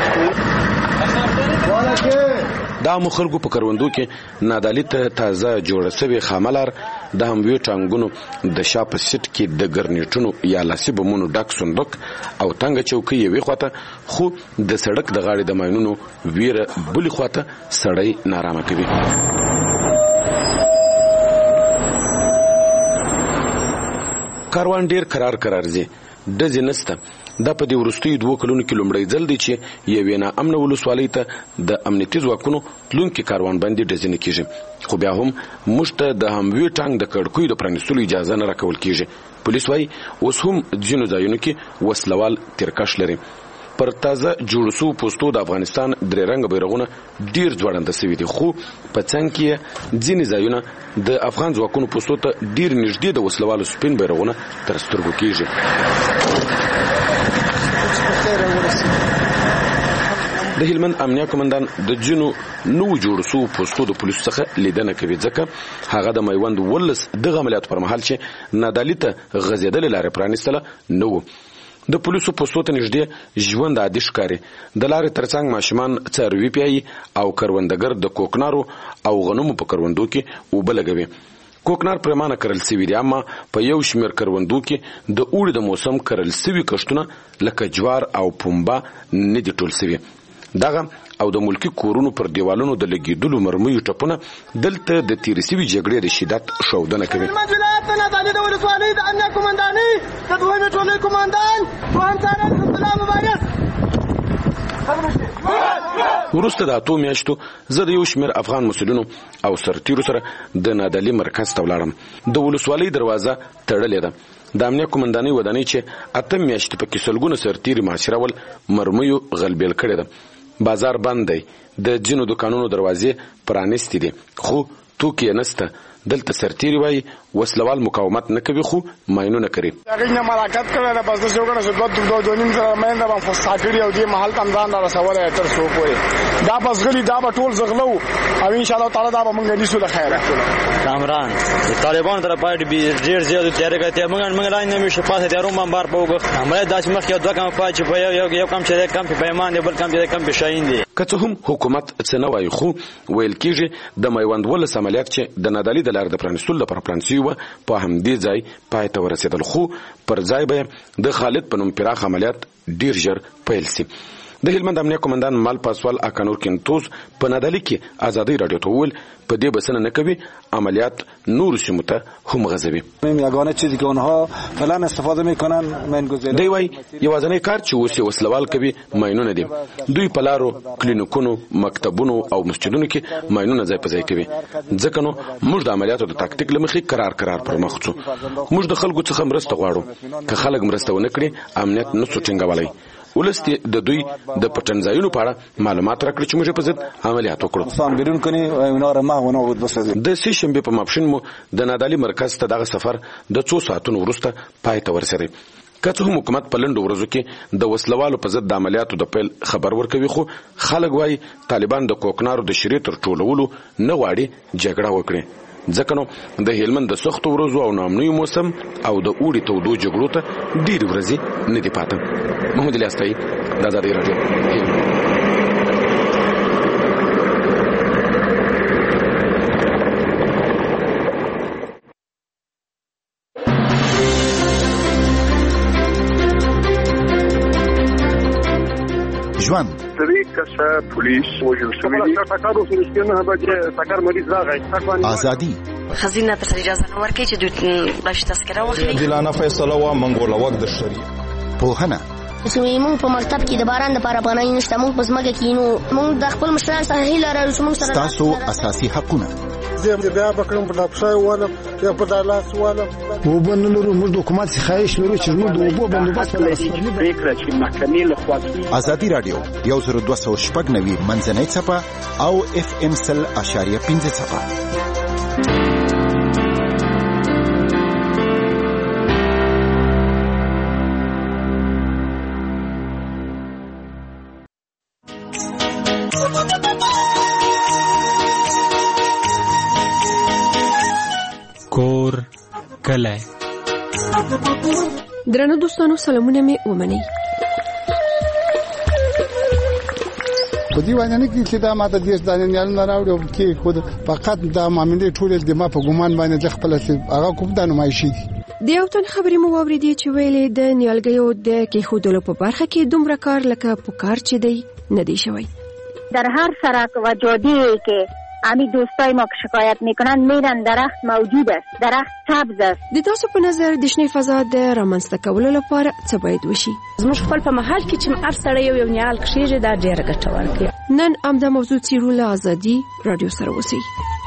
دا مخالګو په کروندو کې نادعلي ته تازه جوړه شوی خاملار د هموی ټانګونو د شاپ سیټ کې د ګرنیټونو یا لاسي بمونو ډک صندوق او تنګ چوکۍ یوې خواته خو د سړک د غاړې د ماینونو ویره بلې خواته سړی نارامه کوي. کاروان ډیر قرار قرار زی د زینسته د په دې ورستۍ دوه کلونو کې لومړی ځل دی چې یوې نه امن ولسوالۍ ته د امنیتي ځواکونو تلونکي کاروان باندې ډزنه کیږي. خو بیا هم مشته د هموی ټانګ د کړکوي د پرانیستلو اجازه نه راکول کیږي. پولیس وايي اوس هم ځینو ځایونو کې وسلوال ترکش لري. پر تازه جوړ شو پوسټو د افغانستان درې رنګ بیرغونه ډیر ځوړنده سوي دي خو په څنګ کې ځینې ځایونه د افغان ځواکونو پوسټو ته ډیر نږدې د وسلوالو سپین بیرغونه تر سترګو کیږي. د هلمند امنیه قومندان د جنو نو جوړ شو پوسټو د پولیسو څخه لیدنه کوي ځکه هغه د میوند ولس د عملیاتو پر مهال چې نادعلي ته غځېدل لارې پرانیستله نو د پولیسو پوسټو ته نږدې ژوند عادي ښکاري. د لارې ترڅنګ ماشومان څاروي پیایي او کروندګر د کوکنارو او غنمو په کروندو کې اوبه لګوي. کوکنار پرمانه کرل سوي دي اما په یو شمیر کروندو کې د اوړي د موسم کرل سوي کښتونه لکه جوار او پنبه نه دي ټول سوي. دغه او د ملکی کورونو پر دیوالونو د لګیدلو مرمیو ټپونه دلته د تیر سوي جګړې د شدت ښودنه کوي. ولایت نادعلي د ولسوالۍ د امنیه قومندانۍ د دویمې ټولۍ قومندان دوهم څارن حزبالله مبارز. وروسته د اتو میاشتو زه د یو شمیر افغان مسولینو او سرتیرو سره د نادعلي مرکز ته ولاړم. د ولسوالۍ دروازه تړلې ده. د امنیه قومندانۍ ودانۍ چې اته میاشتې پکې سلګونه سرتیري محاصرول مرمیو غلبیل کړې ده. بازار بند دی. د جنو دکانونو دروازې پرانستې دي خو توکي نسته. دلته سرتيري وای وسلوال مقاومت نه کوي خو ماينونه کوي. هغه نه مراکت کړل د بس د شوګنه شدت د دوه نیم سره مېنده باندې فساکړي او دې محل تمدان را رسوله تر څو پورې دا بس غلي دا به ټول زغلو او ان شاء الله تعالی دا به موږ نیسو له خیره. کامران د طالبان تر پاتې به ډیر زیات تیاری کوي موږ موږ لاین نه مشه پاسه تیارو من بار پوغ همره داس مخ یو دوه کم پاتې په یو یو کم چې کم په پیمان دی بل کم چې کم په شاین دی. که څه هم حکومت څه نه وایي خو ویل کېږي د میوند ولس عملیات چې د نادالي د لارې د پرانیستلو لپاره پلان شوي وه په همدې ځای پای ته ورسېدل خو پر ځای به د خالد په نوم پراخ عملیات ډیر ژر پیل شي. د هلمند امنیه قومندان مال پاسوال اکانور کنتوز په نادالي کې ازادي رادیو ته وویل په دې بسنه نه کوي عملیات نور سیمو ته هم غځوي. یگانه چیزی که اونها فعلا استفاده میکنن ماین‌گذاری دی وای یوازنی کار چې اوس وسلوال کوي ماینونه دي. دوی په لارو کلینیکونو مکتبونو او مسجدونو کې ماینونه ځای په ځای کوي. ځکه نو موږ د عملیاتو د تاکتیک لمخې قرار قرار پر مخ ځو. موږ د خلکو څخه مرسته غواړو که خلک مرسته ونه کړي امنیت نه څو ټینګولای. ولست د دوی د پټنځایونو په اړه معلومات راکړي چې موږ په ضد عملیات وکړو. افغان بیرون کني وناره ما ونه ود بس د سې شنبه په ماپښین مو د نادالي مرکز ته دغه سفر د څو ساعتونو وروسته پای ته ورسېد. که څه هم حکومت په لنډو ورځو کې د وسلوالو په ضد د عملیاتو د پیل خبر ورکوي خو خلک وایي طالبان د کوکنارو د شری تر ټولولو نه غواړي جګړه وکړي. ځکه نو د هلمند د سختو ورځو او نامنوي موسم او د اوړي تودو جګړو ته ډېرې ورځې نه دي پاته. محمد الیاستای د ازادي راډیو. ژوند درې کسه پولیس وژل شوي دي. ټکر وشو چې نه بجې ټکر مریض راغی. ازادي خزینه ته اجازه نه ورکړي چې دوی باش تذکره واخلي. دلانه فیصله وا منګوله وخت د شری پوهنه چې موږ په مکتب کې د باران د لپاره پناه نشته. موږ په ځمکه کې نو موږ د خپل مشران سره هیله لرو چې موږ سره تاسو اساسي حقونه زه بیا بکرم په لاپشای واله یا په دالاس واله وبنلو موږ د حکومت خواهش لرو چې موږ د وبو بندوبست پریکړه چې محکمې له خوا. ازادي رادیو یو زر دوه سوه شپږ نوي منځنۍ څپه او اف ام سل اشاریه پنځه څپه. کور کله درنو دوستانو سلامونه می ومنئ. په دې باندې کې چې دا ماته د ځانې نه راوړو کې خود فقط دا معاملې ټول د ما په ګومان باندې خپل هغه کوم د نمایشي دي. د یو تن خبرې مو واورېدې چې ویلې د نیالګیو د کېښودلو په برخه کې دومره کار لکه پکار چې دی نه دی شوی. در هر سرک و جاده‌ای که امی دوستای ما که شکایت میکنن میرن درخت موجود است، درخت سبز است. د تاسو په نظر د شنې فضا د رامنځته کولو لپاره څه باید وشي؟ زموږ خپل په محل کې چې هر سړی یو یو نیال کښېږي دا ډېره ګټور دی. نن همدا موضوع څېړو له ازادي راډیو سره اوسئ.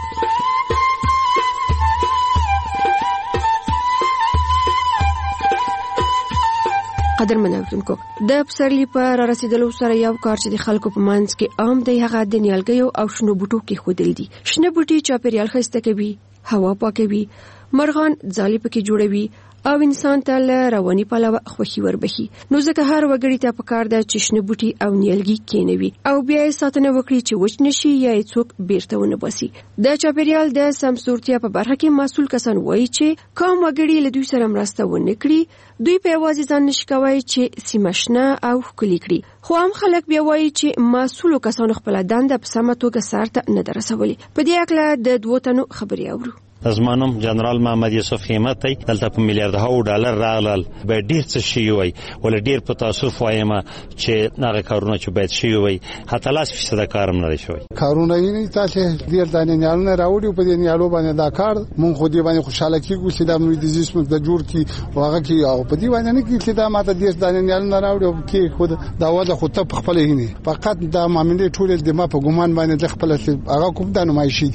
قدرمن اوریدونکو، د پسرلي په را رسیدلو سره یو کار چې د خلکو په منځ کې عام دی هغه د نیالګیو او شنو بوټو کېښودل دي. شنه بوټي چاپیریال ښایسته کوي، هوا پاکوي، مرغان ځالې پکې جوړوي او انسان ته له رواني پلوه خوښي وربخي. نو ځکه هر وګړي ته پکار ده چې شنه بوټي او نیالګي کېنوي او بیا یې ساتنه وکړي چې وچ نشي یا یې څوک بیرته ونه باسي. د چاپیریال د سمسورتیا په برخه کې مسؤل کسان وایي چې کوم وګړي له دوی سره مرسته ونه کړي دوی په یوازې ځان نشي کولی چې سیمه شنه او ښکلې کړي. خو هم خلک بیا وایي چې مسؤلو کسانو خپله دنده په سمه توګه سرته نه ده رسولې. په دې هکله د دوو تنو خبرې اورو. زمانم جنرال محمد یوسف همت ای دلته په میلیارډ ډالر راغلل به ډیر څه شي وي ول ډیر په تاسف وایم چې هغه کارونه چې باید شي وي حتی لاس فیصد کارم نه شوی. کارونه یې تاسو ډیر دانه نه راوړي په دې نیالو باندې دا کار مونږ خو دې باندې خوشاله کیږو چې دا موږ د جسم د جوړ کی واغه کی او په دې باندې نه کی چې دا ماته ډیر دانه نه راوړي کې خود دا وځه خو ته خپل هینه فقط دا معاملې ټول د ما په ګومان باندې خپل هغه کوم د نمایشي دي.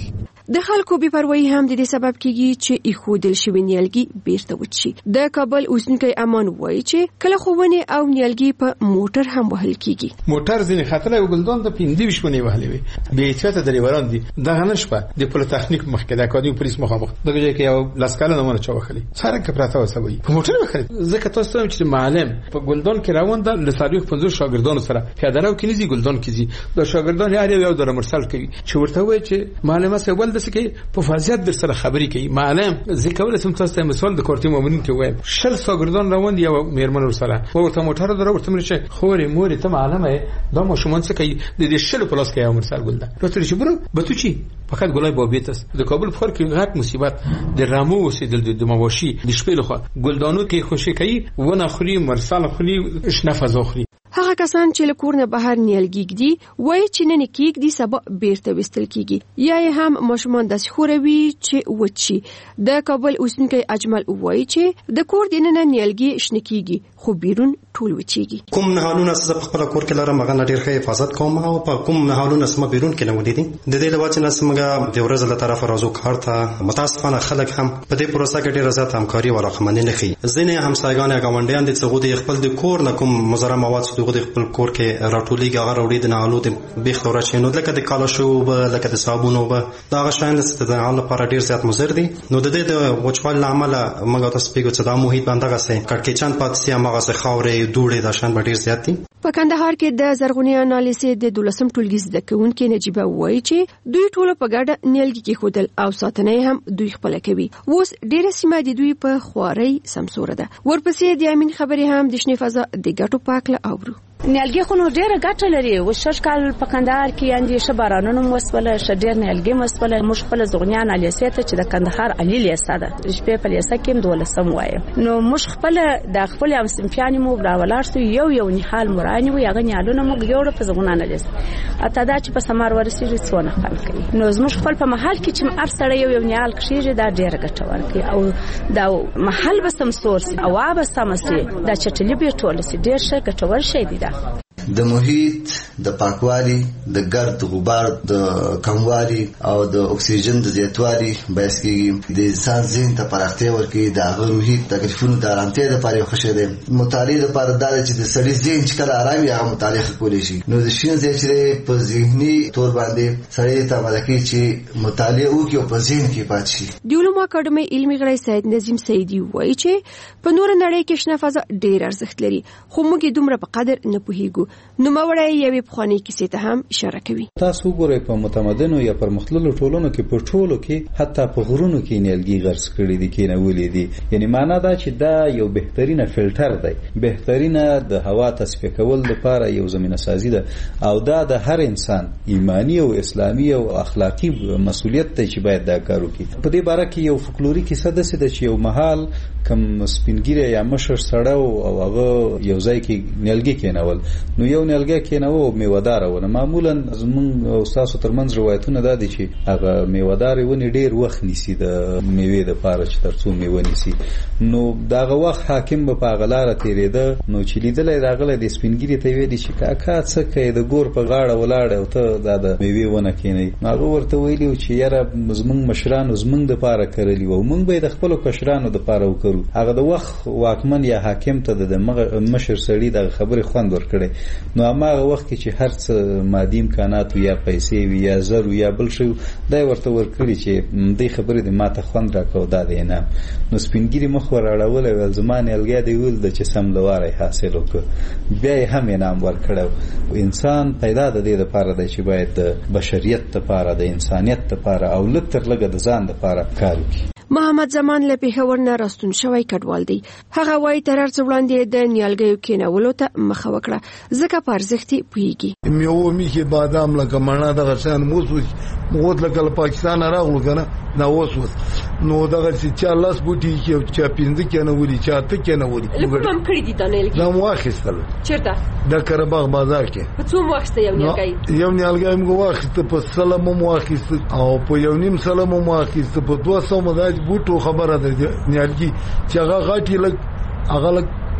د خلکو بې پروايي هم د دې سبب کیږي چې ایښودل شوي نیالګي بیرته وچی. د کابل اوسنیکی امان وایي چې کله خوونه او نیالګي په موټر هم وهل کیږي. موټر ځینې خطر او ګلدان د پنځه ویشت ونې وهلې وي. بې احتیاطه ډرایوران دي دغه نشپه د پولیټیکنیک مخکې د اکاډمي پولیس مخامخ دغه ځای کې یو لاسکاله نه مونږ چوخلي سره کې پراته وسوي په موټر وخري. ځکه تاسو ته چې معلم په ګلدان کې روان ده لساریخ پنځه شاګردانو سره پیاده رو کې نزي ګلدان کې زی د شاګردان هر یو در مرسل کوي چې ورته وایي چې معلمه سه ول د سکه په فاضیت در سره خبري کوي. معلم ځکه ول سم تاسو ته مثال د کورتي مومنین کې وایم شل شاګردان روان دي او میرمن سره ورته موټر در ورته مرشه خوري موري ته معلمه دا مو شومان څه کوي د دې شل پلاس کې یو مرسل ګل ده راته چې برو بتو چی فقط ګلای بابیتس د کابل فور کې غټ مصیبت د رامو وسیدل د مواشي د شپې لخوا ګلدانو کې خوشي کوي ونه خوري مرسل خوري شنفز اخري. هغه کسان چې له کور نه بهر نیالګي ږدي وایي چې نن کېږدي سبا بیرته وستل کیږي یا یې هم ماشومان داسې خوروي چې وچی. د کابل اوسنیکی اجمل وایي چې د کور دننه نیالګي شنه کیږي خو بیرون ټول وچیږي. کوم نهالونه څه په خپل کور کې لرم هغه ډیر ښه حفاظت کوم او په کوم نهالونه سم بیرون کې نه ودی د دې لپاره چې سمګه د ورځ له طرفه راځو کار ته متاسفانه خلک هم په دې پروسه کې ډیر زیات همکاري او رقمنه نه کوي. ځینې همسایګان غونډیان د څغو د خپل د کور نه کوم مضر مواد څخه د خپل کور کې راټولېږي هغه راوړي د نهالو د بیخ تور شي نو لکه د کالاشو به لکه د صابون او به دا غشان د نهال لپاره ډیر زیات مضر دي. نو د دې د وچوال عمله موږ تاسو پیګو چې دا محیط باندې غسه کړکېچان پاتې هغه څه خاورې دوړې د شان ډیر زیات دي. په کندهار کې د زرغونی انالیسې د دولسم ټولګي زده کوونکې نجيبه وایي چې دوی ټول په ګډه نیالګي کې خودل او ساتنه هم دوی خپل کوي. اوس ډېر سیمه د دوی په خواري سمسوره ده. ورپسې د امین خبري هم د شنه فضا د ګټو پاکله اورو. نیالګي خو نو ډېره ګټه لري. و شش کال په کندهار کې اندې ش بارانونو مسوله ش ډېر نیالګي مسوله مش خپل زغنی انالیسې ته چې د کندهار علي لیسه ده شپې په لیسه کې دولسم وایي نو مش خپل د خپل ام سمپیانی مو راولارسو یو یو نحال مرانی وي هغه نیالونه مو یو په زغون انالیسه اته دا چې په سمار ورسېږي څونه خلک کوي نو زموږ خپل په محل کې چې ار سره یو یو نیال کښیږي دا ډېر ګټور کوي او دا محل به سم سورس او به سمسي دا چټلی به ټول سي ډېر ښه ګټور شي دی. د محیط د پاکوالي د ګرد غبار د کموالي او د اکسیجن د زیاتوالي باعث کیږي د انسان ذهن ته پراختیا ورکوي د هغه روحي تکلیفونو د آرامتیا لپاره یو ښه شی دی. مطالعه لپاره دا چې د سړي ذهن چې کله آرام وي هغه مطالعه کولی شي نو د شین ځای چې په ذهني تور باندې سړی ته ملکي چې مطالعه وکړي او په ذهن کې پاتې شي. د علومو اکاډمۍ علمي غړی سید نظیم سیدی وایي چې په نور نړۍ کې شنه فضا ډېر ارزښت لري خو موږ دومره په قدر نه پوهیږو. نو مورای یوې پخوانی کیسې ته هم اشاره کوي. تاسو ګورئ په متمدنو یا پرمختللو ټولنو کې په ټولو کې حتی په غرونو کې نیالګي غرس کړي دي کې نه ولې دي یعنی معنا دا چې دا یو بهترینه فلټر دی بهترینه د هوا تصفیه کول لپاره یو زمينه سازي ده او دا د هر انسان ایمانی او اسلامي او اخلاقی مسؤلیت دی چې باید دا کار وکړي. په دې باره کې یو فولکلوري کیسه ده چې یو محل کم سپینګیره یا مشر سړی او هغه یو ځای کې نیالګي کېنول نو یو نیالګي کېناو میوهدار ونه معمولا زمون او تاسو ترمنځ روایتونه دا دي چې هغه میوهدار ونه ډیر وخت نیسي د میوې د پاره چې ترڅو میوه نیسي نو داغه وخت حاکم په غلاره تیرېده نو چې لیدل راغله د سپینګیری ته ویل چې کاکا څه کوي د ګور په غاړه ولاړ او ته دا د میوې ونه کېنی هغه ورته ویلی چې یاره زمون مشرانو زمون د پاره کړلی و مونږ به د خپل کشرانو د پاره وکړو هغه د وخت واکمن یا حاکم ته د مشر سړی د خبرې خوند ورکړي نو هغه وخت کې چې هر څه مادي امکانات یا پیسې وي یا زر یا بل شي دا ورته ورکړي چې دې خبرې د ماته خوند راکاو دا دی نه نو سپینګيري مخ وراړول ول زمانه الګیا دی ول د چې سم لواره حاصل وکړ بیا هم انعام ورکړو. انسان پیدا د دې لپاره دی چې باید د بشریت لپاره د انسانیت لپاره او لتر لګه د ځان لپاره کار وکړي. محمد زمان له پیښور نه راستون شوی کډوال دی. هغه وايي تر څو وړاندې د نیالګیو کېنولو ته مخه وکړه ځکه په ارزښت پیږي. میوه میخي بادام لکه مڼه دغه شان موسو موږ لکه پاکستان راغلو کنه دا اوس نو دغه چې چا لاس بوټي کې چا پینځه کې نه ولي چا ته کې نه ولي کوم کړی دي د نیالګي دا واخیستل چیرته د کرباغ بازار کې په څو وخت یو نیالګي یو نیالګي موږ واخیست په سلام مو واخیست او په یو نیم سلام مو واخیست په دوه سو مداج بوټو خبره ده نیالګي چې هغه غاټي لګ هغه لګ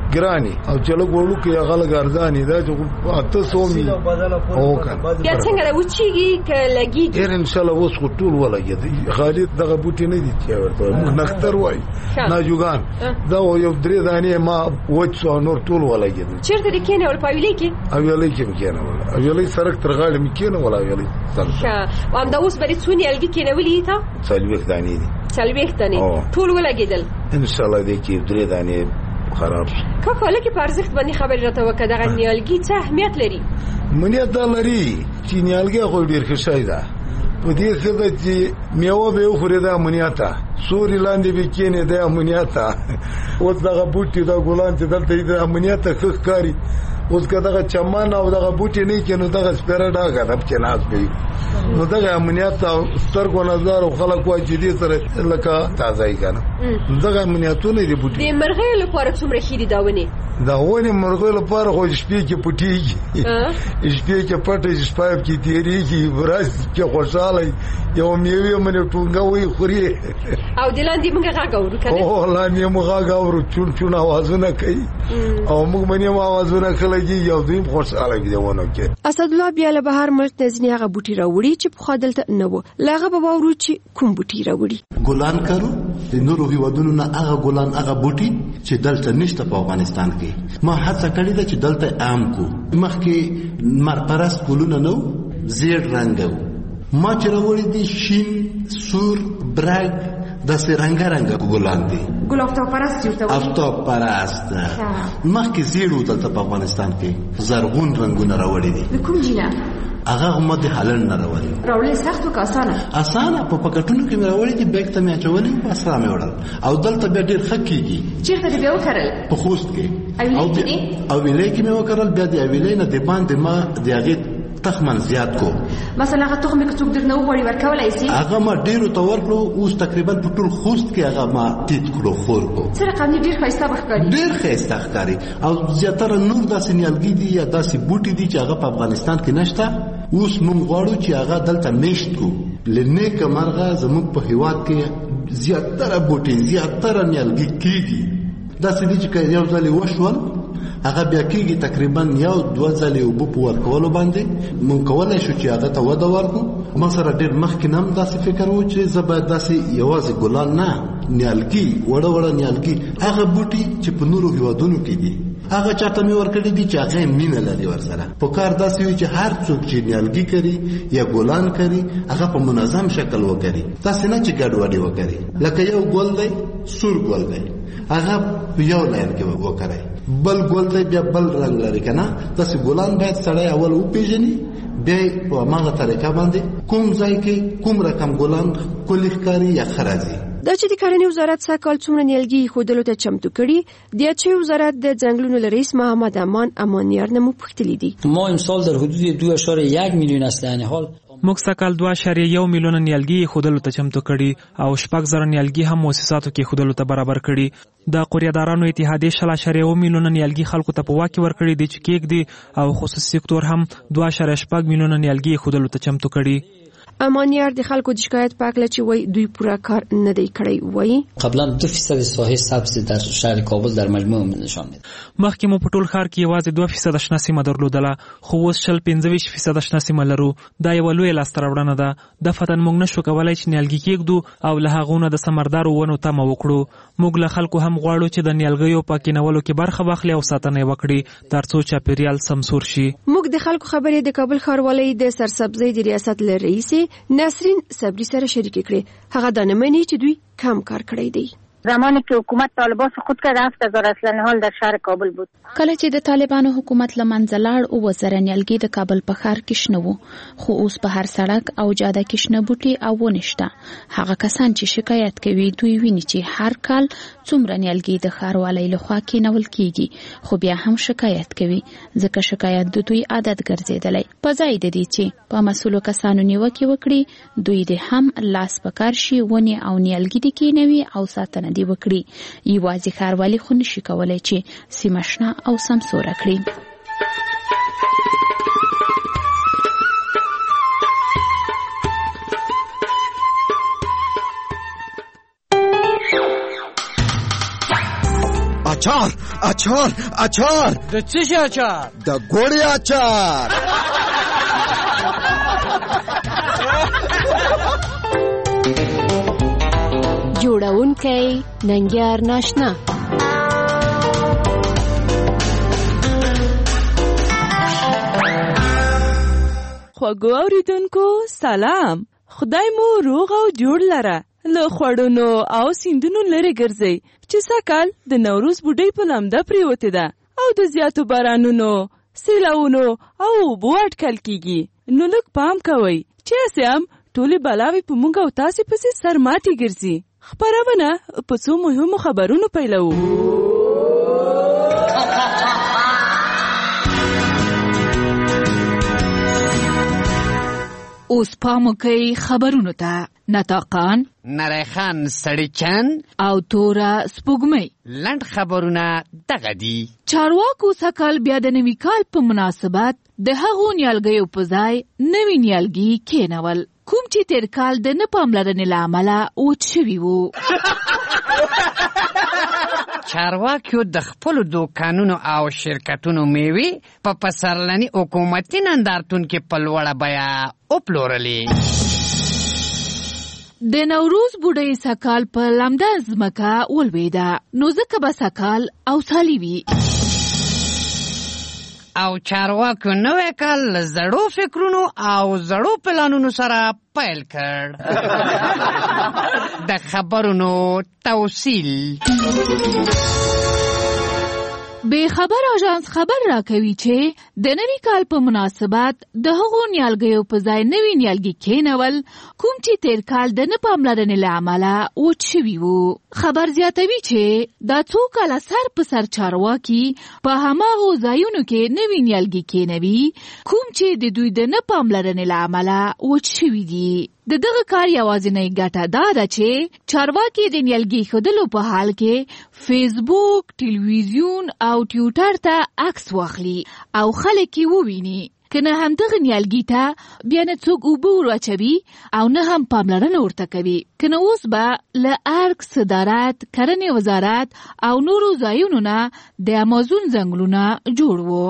ګراني او چلو ګورو کې هغه ګرځاني دا چې اته سو می او کنه یا څنګه وچیږي ک لګي ډیر ان شاء الله اوس ټول ولګي خالد دغه بوټي نه دي چې ورته موږ نختر وای نه جوګان دا یو درې دانې ما وڅو نور ټول ولګي چیرته دي کینه ول پاویلې کې اویلې کې کینه ول اویلې سرک ترغاړې مې کینه ول اویلې ښه وام دا اوس بری څونی الګي کینه ولې تا څلويخ دانې دي څلويخ دانې ټول ولګیدل ان شاء الله دې کې درې دانې خراب کا کله کې پرځخت باندې خبر راته وکړه دغه نیالګي څه اهمیت لري منیت دا لري چې نیالګي خو ډیر ښه شي ده په دې څه چې میوه به خوري دا منیاته سوري لاندې به کېنه دا منیاته اوس دغه بوټي دا ګلان چې دلته دا منیاته ښه کاری اوس کداغه چمان او دغه بوټي نه کینو دغه سپیره ډاګه د چناس به نو دغه امنیت سترګو نظر او خلک وايي چې دې سره لکه تازه یې کنه دغه امنیتونه دي بوټي د مرغې لپاره څومره خېری داونه دا ونه مرغې لپاره خو شپې کې پټيږي شپې کې پټې شپې کې تیریږي ورځ کې خوشاله یو میوه منه ټونګه وي خوري او دلاندې موږ غاګورو کنه او لاندې موږ غاګورو چون چون आवाजونه کوي او موږ منه आवाजونه کلهږي یو دیم خوشاله دي ونه کې اسد الله بیا له بهر ملک نزنی هغه بوټي راوړي چې په خادلته نه و لاغه به باورو چې کوم بوټي راوړي ګلان کارو د نورو هیوادونو نه هغه ګلان هغه بوټي چې دلته نشته په افغانستان کې ما هڅه کړې ده چې دلته عام کو مخکې مرپرست ګلونه نو زیړ رنگ ما چې راوړي دي شین سور برګ د سرنګ رنگ ګلان دي ګل افتاب پرست یو ته افتاب پرست مخکې زیړو دلته په افغانستان کې زرغون رنگونه راوړي دي کوم جنا هغه هم د هالند نه راوړي راوړي سخت او اسانه اسانه په پکټونو کې راوړي دي بیگ ته مې اچولې په اسانه مې وړل او دلته به ډېر خکېږي چیرته دې وکړل په خوست کې او او ویلې کې مې وکړل بیا دې ویلې نه د باندې ما د هغه تخمن زیات کو مثلا هغه تخم کې څوک درنه وغوړي ورکولای شي هغه ما ډیرو تور کړو اوس تقریبا په ټول خوست کې هغه ما تیت کړو خور کو سره قانوني ډیر ښایسته بخکاري ډیر ښایسته ښکاري او زیاتره نور داسې نیالګي دي یا داسې بوټي دي چې هغه په افغانستان کې نشته اوس موږ غواړو چې هغه دلته میشت کو لنیک مرغه زموږ په هیواد کې زیاتره بوټي زیاتره نیالګي کیږي داسې دي چې یو ځل وشول هغه بیا کېږي تقریبا یو دوه ځلې اوبه په ورکولو باندې مونږ کولی شو چې هغه ته وده ورکړو ما سره ډېر مخکې نه هم داسې فکر و چې زه باید داسې یوازې ګلان نه نیالګي وړه وړه نیالګي هغه بوټي چې په نورو هیوادونو کې دي هغه چاته مې ورکړي دي چې هغه مینه لري ورسره په کار داسې وي چې هر څوک چې نیالګي کوي یا ګلان کوي هغه په منظم شکل وکړي داسې نه چې ګډوډي وکړي لکه یو ګل دی سور ګل دی هغه یو لاین کې وکړي بل ګل دی بیا بل رنگ لري کنه داسې ګلان باید سړی اول وپیژني بیا په هغه طریقه باندې کوم ځای کې کوم رقم ګلان کلی ښکاري یا خرازي دا چې د کرنې وزارت ساکال څومره نیالګي خودلو ته چمتو کړي د چې وزارت د ځنګلونو رئیس محمد امان امانیار نمو پختلی دي ما امسال در حدود دو اشاره یک میلیون است یعنی حال موږ سکهال دوه اشاریه یو میلیون نیالګي خودلو ته چمتو کړي او شپږ زره نیالګي هم مؤسساتو کې خودلو ته برابر کړي د قوریادارانو اتحادیه شل اشاریه یو میلیون نیالګي خلکو ته په واکه ورکړي دي چې کېک دي او خصوصي سکتور هم دوه اشاریه شپږ میلیون نیالګي خودلو ته چمتو کړي امانیار د خلکو د شکایت په اړه چې وای دوی پوره کار نه دی کړی وای قبلا دو فیصد ساحه سبز در شهر کابل در مجموع نشان میده مخکې مو په ټول ښار کې یوازې دوه فیصد شنه سیمه درلودله خو اوس شل پنځه ویشت فیصد شنه سیمه لرو دا یو لوی لاسته راوړنه ده د فتن موږ نشو کولای چې نیالګي کېږدو او له هغو نه د ثمردارو ونو تمه وکړو موږ له خلکو هم غواړو چې د نیالګیو په کینولو کې برخه واخلي او ساتنه وکړي ترڅو چاپیریال سمسور شي موږ د خلکو خبرې د کابل ښاروالۍ د سرسبزۍ د ریاست له رئیس نسرین صبری سره شریک کړي هغه د نمنې چې دوی کم کار کړی دی زمانی که حکومت طالبان خود کرد هفت هزار اصلن حال در شهر کابل بود کله چې د طالبانو حکومت لمنځه لاړ او وزره نیالګي د کابل په ښار کې شنه وو خو اوس په هر سړک او جاده کې شنه بوټي او ونشته هغه کسان چې شکایت کوي دوی ویني چې هر کال څومره نیالګي د ښاروالۍ لخوا کېنول کیږي خو بیا هم شکایت کوي ځکه شکایت د دوی عادت ګرځېدلی په ځای د دې چې په مسؤلو کسانو نیوکې وکړي دوی د هم لاس په کار شي ونې او نیالګي د کېنوي او ساتنه دی وکړي یوازې ښاروالي خو نشي کولی چې سیمه شنه او سمسوره کړي اچار اچار اچار د څه شي اچار؟ د ګوړې اچار. جوړونکی ننګیار ناشنا. خوږو اوریدونکو سلام. خدای مو روغ او جوړ لره. له خوړونو او سیندونو لرې ګرځئ چې سږکال د نوروز بوډۍ په لمده پرېوتې ده او د زیاتو بارانونو، سیلاونو او اوبو اټکل کیږي. نو لږ پام کوئ چې هسې هم ټولې بلاوې په موږ او تاسې پسې سرماتې ګرځي. خپرونه په څو مهمو خبرونو پیلوو. اوس پام وکئ خبرونو ته. نطاقان، نریخان سړی چند او توره سپوږمۍ. لنډ خبرونه دغه دي. چارواکو سږکال بیا د نوي کال په مناسبت د هغو نیالګیو په ځای نوي نیالګي کېنول کوم چې تیر کال د نه پاملرنې له امله وچ شوي وو. چارواکیو د خپلو دوکانونو او شرکتونو میوې په پسرلني حکومتي نندارتون کې په لوړه بیه وپلورلې. د نوروز بوډۍ سږکال په لمده ځمکه ولوېده، نو ځکه به سږکال اوسالي وي. او چارواکو نوی کال له زړو فکرونو او زړو پلانونو سره پیل کړ. د خبرونو توصیل. بے خبر آژانس خبر راکوي چې د نوي کال په مناسبت د هغو نیالګیو په ځای نوي نیالګي کېنول کوم چې تیر کال د نه پاملرنې له امله وچ شوي وو. خبر زیاتوي چې دا څو کاله سر په سر چارواکي په هماغو ځایونو کې نوي نیالګي کېنوي کوم چې د دوی د نه پاملرنې له امله وچ شوي دي. د دغه کار یوازینۍ ګټه دا ده چې چارواکي د نیالګي ښودلو په حال کې فیسبوک، ټلویزیون او ټویټر ته عکس واخلي او خلک یې وویني. که نه همدغه نیالګي ته بیا نه څوک اوبه ور واچوي او نه هم پاملرنه ورته کوي. که نه اوس به له ارګ، صدارت، کرنې وزارت او نورو ځایونو نه د امازون ځنګلونه جوړ وو.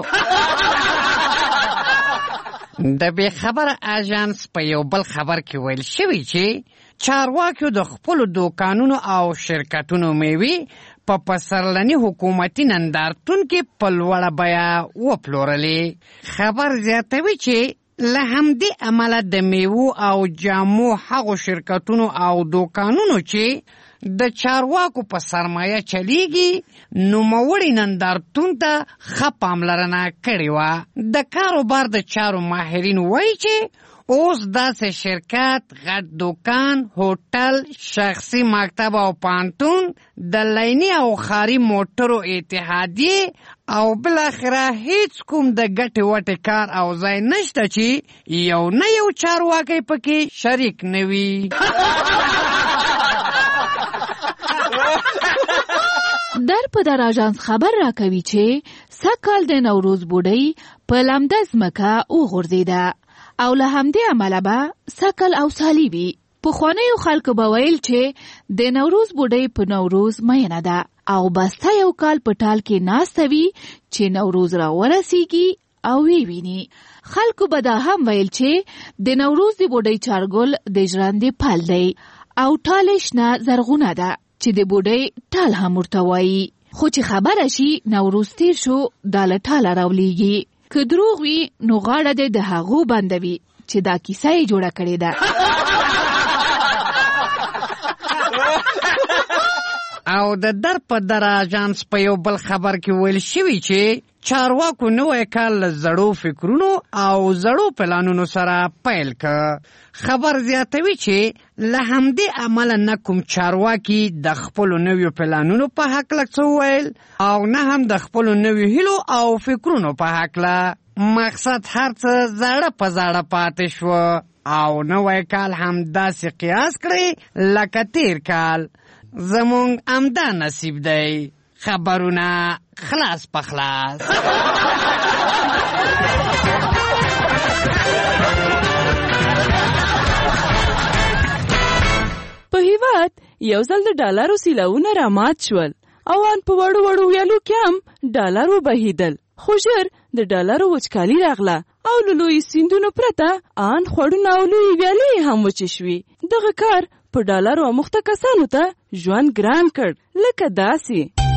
د بې خبره آژانس په یو بل خبر کې ویل شوي چې چارواکیو د خپلو دوکانونو او شرکتونو میوې په پسرلني حکومتي نندارتون کې په لوړه بیه وپلورلې. خبر زیاتوي چې له همدې امله د میوو او جامو هغو شرکتونو او دوکانونو چې د چارواکو په سرمایه چلیږي نوموړي نندارتون ته ښه پاملرنه کړې وه. د کاروبار د چارو ماهرین وایي چې اوس داسې شرکت، غټ دوکان، هوټل، شخصي مکتب او پانتون، د لیني او خاري موټرو اتحادیې او بالاخره هیڅ کوم د ګټې وټې کار او ځای نشته چې یو نه یو چارواکی پکې شریک نه وي. در په در آژانس خبر راکوي چې سږکال د نوروز بوډۍ په لمده ځمکه وغورځېده او له همدې امله به سږکال اوسالي وي. پخوانیو خلکو به ویل چې د نوروز بوډۍ په نوروز مینه ده او بسته یو کال په ټال کې ناسته وي چې نوروز را ورسیږي او وی ویني. خلکو به دا هم ویل چې د نوروز د بوډۍ چارګل د ژرندې پل دی او ټالې شنه زرغونه ده چې د بوډۍ ټال هم ورته وایي. خو چې خبره شي نوروز تیر شو دا له ټاله راولیږي. که دروغ وي نو غاړه دې د هغو بندوي چې دا کیسه یې جوړه کړې ده. او د در په در آژانس په یو بل خبر کې ویل شوي چې چارواکو نوی کال له زړو فکرونو او زړو پلانونو سره پیل که. خبر زیاتوي چې له همدې عمله نه کوم چارواکي د خپلو نویو پلانونو په هکله څه وویل او نه هم د خپلو نویو هیلو او فکرونو په هکله. مقصد هر څه زاړه په زاړه پاتې شو او نوی کال هم داسې قیاس کړی لکه تیر کال. زمونږ امدا نصیب دی. خبرونه خلاص په خلاص. په هیواد یو ځل د ډالرو سیلاونه رامات شول او ان په وړو وړو ویالو کې هم ډالر وبهیدل. خو ژر د ډالرو وچکالي راغله او له لوی سیندونو پرته ان خوړونه او لوی ویالې هم وچې شوې. دغه کار په ډالرو اموخته کسانو ته ژوند ګران کړ. لکه داسې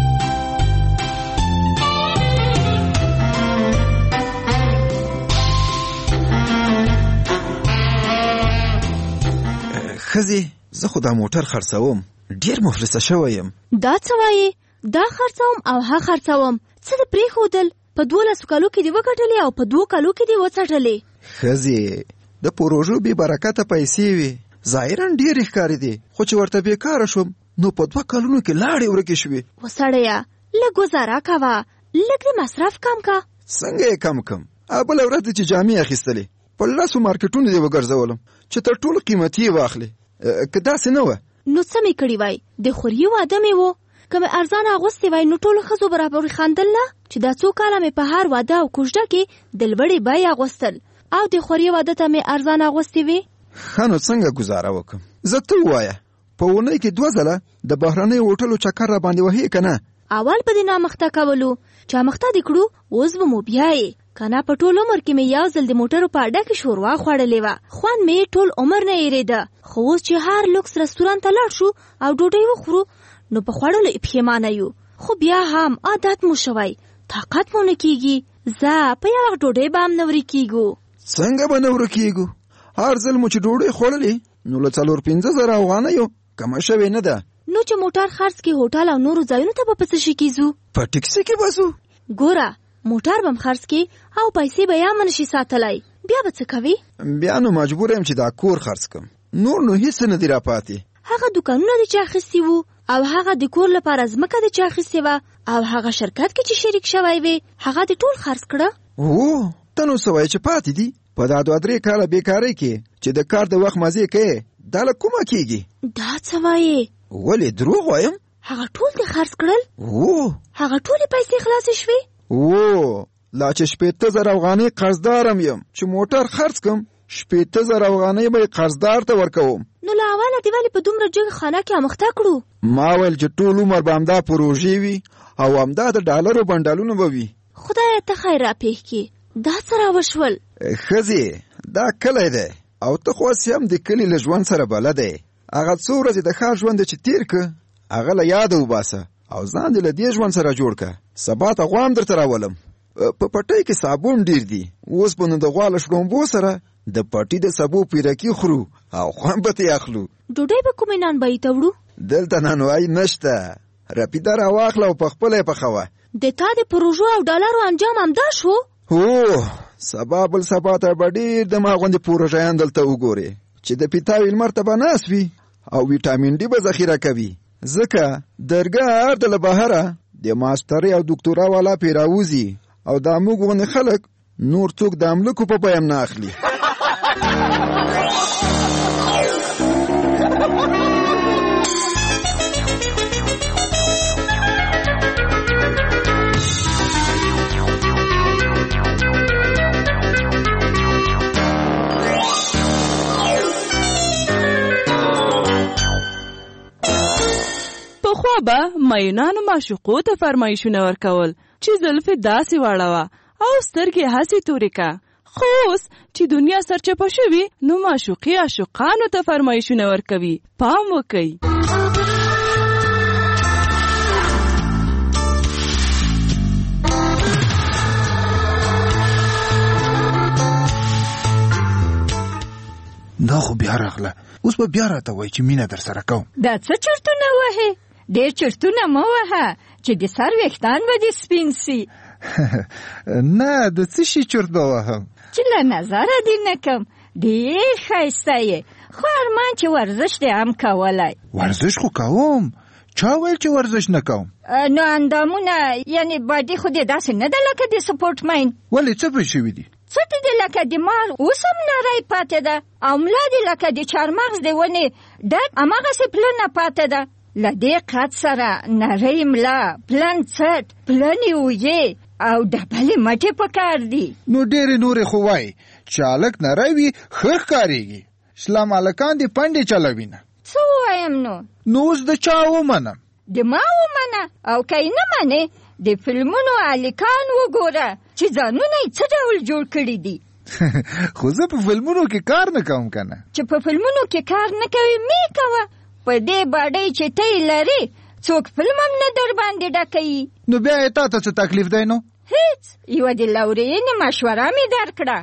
خزي زه خو دا موټر خرڅوم، ډیر مفلسه شویم. دا څه وایي؟ دا خرڅوم او ها خرڅوم، څه د پرېښودل؟ په دولسو کالو کې دې وګټلې او په دوو کالو کې دې وڅټلې. خزي د پروژو بې برکته پیسې وي، ظاهرا ډېرې ښکاري دي، خو چې ورته بېکاره شوم نو په دوه کلونو کې لاړې ورکې شوې. وسړیه لږ ګزاره کوه، لږ د مصرف کم کا. څنګه یې کم کم؟ بله ورځ دې چې جامې اخیستلې په لسو مارکیټونو دې وګرځولم چې تر ټولو قیمتي یې واخلې. که داسې نه وه نو څه مې کړي وای؟ د خوري واده مې و، که مې ارزانه اغوستې وای نو ټولو ښځو به راپورې خندل نه چې دا څو کاله مې په هر واده او کوژده کې د لوړې بیې اغوستل او د خوري واده ته مې ارزانه اغوستې وې. ښه نو څنګه ګزاره وکړم؟ زه ته ووایه په اونۍ کې دوه ځله د بهرنیو هوټلو چکر را باندې وهې که نه؟ اول به دې نامخته کولو، چې امخته دې کړو اوس به مو بیایې که نه. په ټول عمر کې مې یو ځل د موټرو په اډه کې شوروا خوړلې وه، خوند مې ټول عمر نه هېرېده. خو اوس چې هر لوکس رستورانت ته لاړ شو او ډوډۍ وخورو نو په خوړلو یې پښیمانه یو. خو بیا هم عادت مو شوی، طاقت مو نه کېږي. زه په یوه ډوډۍ به هم نه ورکېږو. څنګه به نه ورکېږو؟ هر ځل مو چې ډوډۍ خوړلې نو له څلور پنځه زره افغانیو کمه شوې نه ده. نو چې موټر خرڅ کې هوټل او نورو ځایونو ته به په څه شي کېځو؟ په ټکسي کې به ځو. ګوره موټر به م خرڅ کې او پیسې به یا منشي ساتلی، بیا به څه کوي؟ بیا نو مجبور یم چې دا کور خرڅ کم، نور نو هیڅ نه دی راپاتې. هغه دوکانونه دې چې اخیستي وو او هغه د کور لپاره ځمکه دې چې اخیستې وه او هغه شرکت کې چې شریک شوی وې هغه دې ټول خرڅ کړه؟ هو ته نو څه وایې چې پاتې دي؟ په دا دوه درې کاله بېکارۍ کې چې د کار د وخت مزې کوې دا له کومه کېږي؟ دا څه وایې؟ ولې دروغ وایم؟ هغه ټول دې خرڅ کړل؟ هو هغه ټولې پیسې خلاصې شوې؟ هو لا چې شپېته زره افغانۍ قرضدارم یم، چې موټر خرڅ کم شپېته زره افغانۍ به یې قرضدار ته ورکوم. نو له اوله دې ولې په دومره جګ خانه کې امخته کړو؟ ما ویل چې ټول عمر به همدا پروژې وي او همدا د ډالرو بنډالونه به وي. خدایه ته خیر راپېښ کړي. دا څه راوشول؟ ښځې دا کلی دی او ته خو هسې هم د کلي له ژوند سره بلد یې. هغه څو ورځې د ښار ژوند چې تېر که هغه له یاده وباسه او ځان دې له دې ژوند سره جوړ که. سبا ته غوا هم درته راولم. په پټۍ کې صابون ډیر دي، اوس به نو د غوا له شړومبو سره د پټي د سبو پیرکي خورو او خوند به ترې اخلو. ډوډۍ به کومې نانبایي ته وړو؟ دلته نانوایي نشته، رپیده راواخله او په خپله یې پخوه. د تا د پروژو او ډالرو انجام همدا شو؟ هو سبا بل سبا ته به ډېر د ما غوندې پروژیان دلته وګورې چې د پیتاوي لمر ته به ناست وي او ویټامین ډي به ذخیره کوي. ځکه درګاه هر د له بهره د ماسترۍ او دکتورا والا پې راوځي او دا موږ غوندې خلک نور څوک د املکو په بیه هم نه اخلي. پخوا به مینانو معشوقو ته فرمایشونه ورکول چې زلفې داسې واړوه او سترګې هسې تورې که. خو اوس چې دنیا سرچپه شوي نو معشوقي عاشقانو ته فرمایشونه ورکوي. پام وکئ. دا خو بیا راغله، اوس به بیا راته وایي چې مینه در سره کوم. دا څه چرتونه وهې؟ ډېر چرتونه مه وهه چې د سر ویښتان به دې سپین سي. نه د څه شي چرت به وهم چې له نظره دې نه کم. ډېر ښایسته یې، خو ارمان چې ورزش دې هم کولی. ورزش خو کوم، چا ویل چې ورزش نه کوم؟ نو اندامونه یعنې باډي خو دې داسې نه ده لکه د سپورټ مین. ولې څه پې شوي دي؟ څه دې لکه د مار اوس هم نری پاتې ده او ملا دې لکه د چارمغز د ونې ډک هماغسې پلنه پاتې ده. له دې قد سره نری ملا، پلن څټ، پلنې اوږې او ډبلې مټې پکار دي. نو ډېرې نورې خو وایي چې هلک نری وي ښه ښکارېږي، اسلام هلکان دې پنډې چلوي نه. څه ووایم نو؟ نو اوس د چا ومنم؟ د ما ومنه او که یې نه منې د فلمونو الکان وګوره چې ځانونه یې څه ډول جوړ کړي دي. خو زه په فلمونو کې کار نه کوم کنه. چې په فلمونو کې کار نه کوي مې کوه. په دې باډۍ چې ته یې لرې څوک فلم هم نه در باندې ډکوي. نو بیا یې تا ته څه تکلیف دی نو؟ هیڅ. یوه د لورینې مشوره مې درکړه.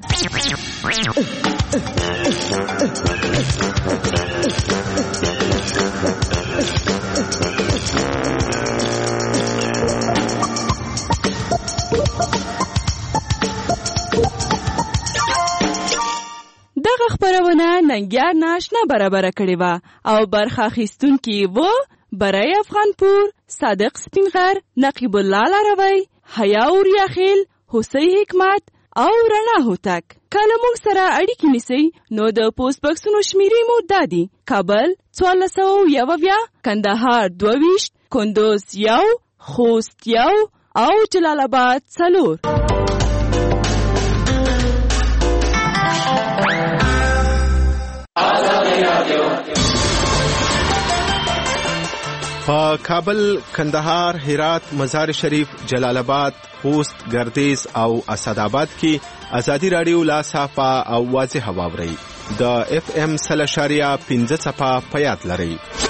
دغه خبرونه ننګیار ناشنا برابر کړې وه او برخه اخیستونکي و برای افغانپور، صادق سپینغر، نقیب الله لاروی، حیا اوریاخیل، حسی حکمت او رڼا هوتک. کله موږ سره اړیکې نیسئ نو د پوسټ بکسونو شمیرې مو دا دي: کابل څوارلس سوه یو اویا، کندهار دوه ویشت، کندوز یو، خوست یو او جلال آباد څلور. په کابل، کندهار، هرات، مزار شریف، جلال آباد، خوست، گردیز او اسداباد کې ازادي رادیو لا صافه او واضح واوري. د اف ام سل اشاریه پنځه صفه په یاد لرئ.